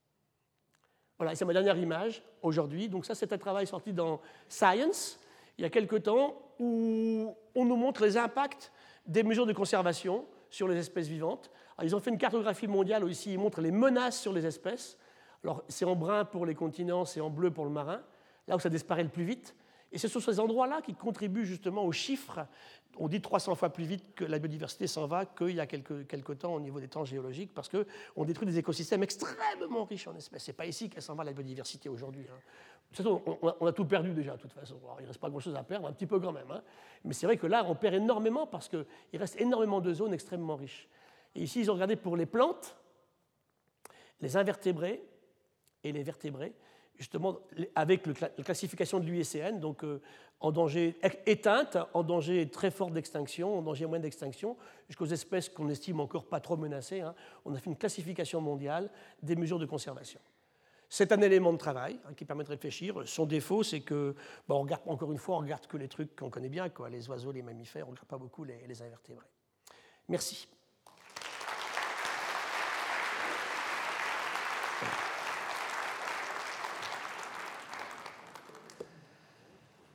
Voilà, c'est ma dernière image aujourd'hui. Donc ça, c'est un travail sorti dans Science, il y a quelque temps, où on nous montre les impacts des mesures de conservation sur les espèces vivantes. Alors, ils ont fait une cartographie mondiale où ici, ils montrent les menaces sur les espèces. Alors, c'est en brun pour les continents, c'est en bleu pour le marin, là où ça disparaît le plus vite. Et ce sont ces endroits-là qui contribuent justement aux chiffres. On dit trois cents fois plus vite que la biodiversité s'en va qu'il y a quelques, quelques temps au niveau des temps géologiques, parce qu'on détruit des écosystèmes extrêmement riches en espèces. Ce n'est pas ici qu'elle s'en va, la biodiversité, aujourd'hui. Hein. De toute façon, on a, on a tout perdu déjà, de toute façon. Alors, il ne reste pas grand-chose à perdre, un petit peu quand même. Hein. Mais c'est vrai que là, on perd énormément, parce qu'il reste énormément de zones extrêmement riches. Et ici, ils ont regardé pour les plantes, les invertébrés et les vertébrés, justement avec la classification de l'U I C N, donc euh, en danger éteinte, en danger très fort d'extinction, en danger moyen d'extinction, jusqu'aux espèces qu'on estime encore pas trop menacées. Hein. On a fait une classification mondiale des mesures de conservation. C'est un élément de travail hein, qui permet de réfléchir. Son défaut, c'est que, bon, on regarde, encore une fois, on ne regarde que les trucs qu'on connaît bien, quoi, les oiseaux, les mammifères, on ne regarde pas beaucoup les, les invertébrés. Merci. Voilà.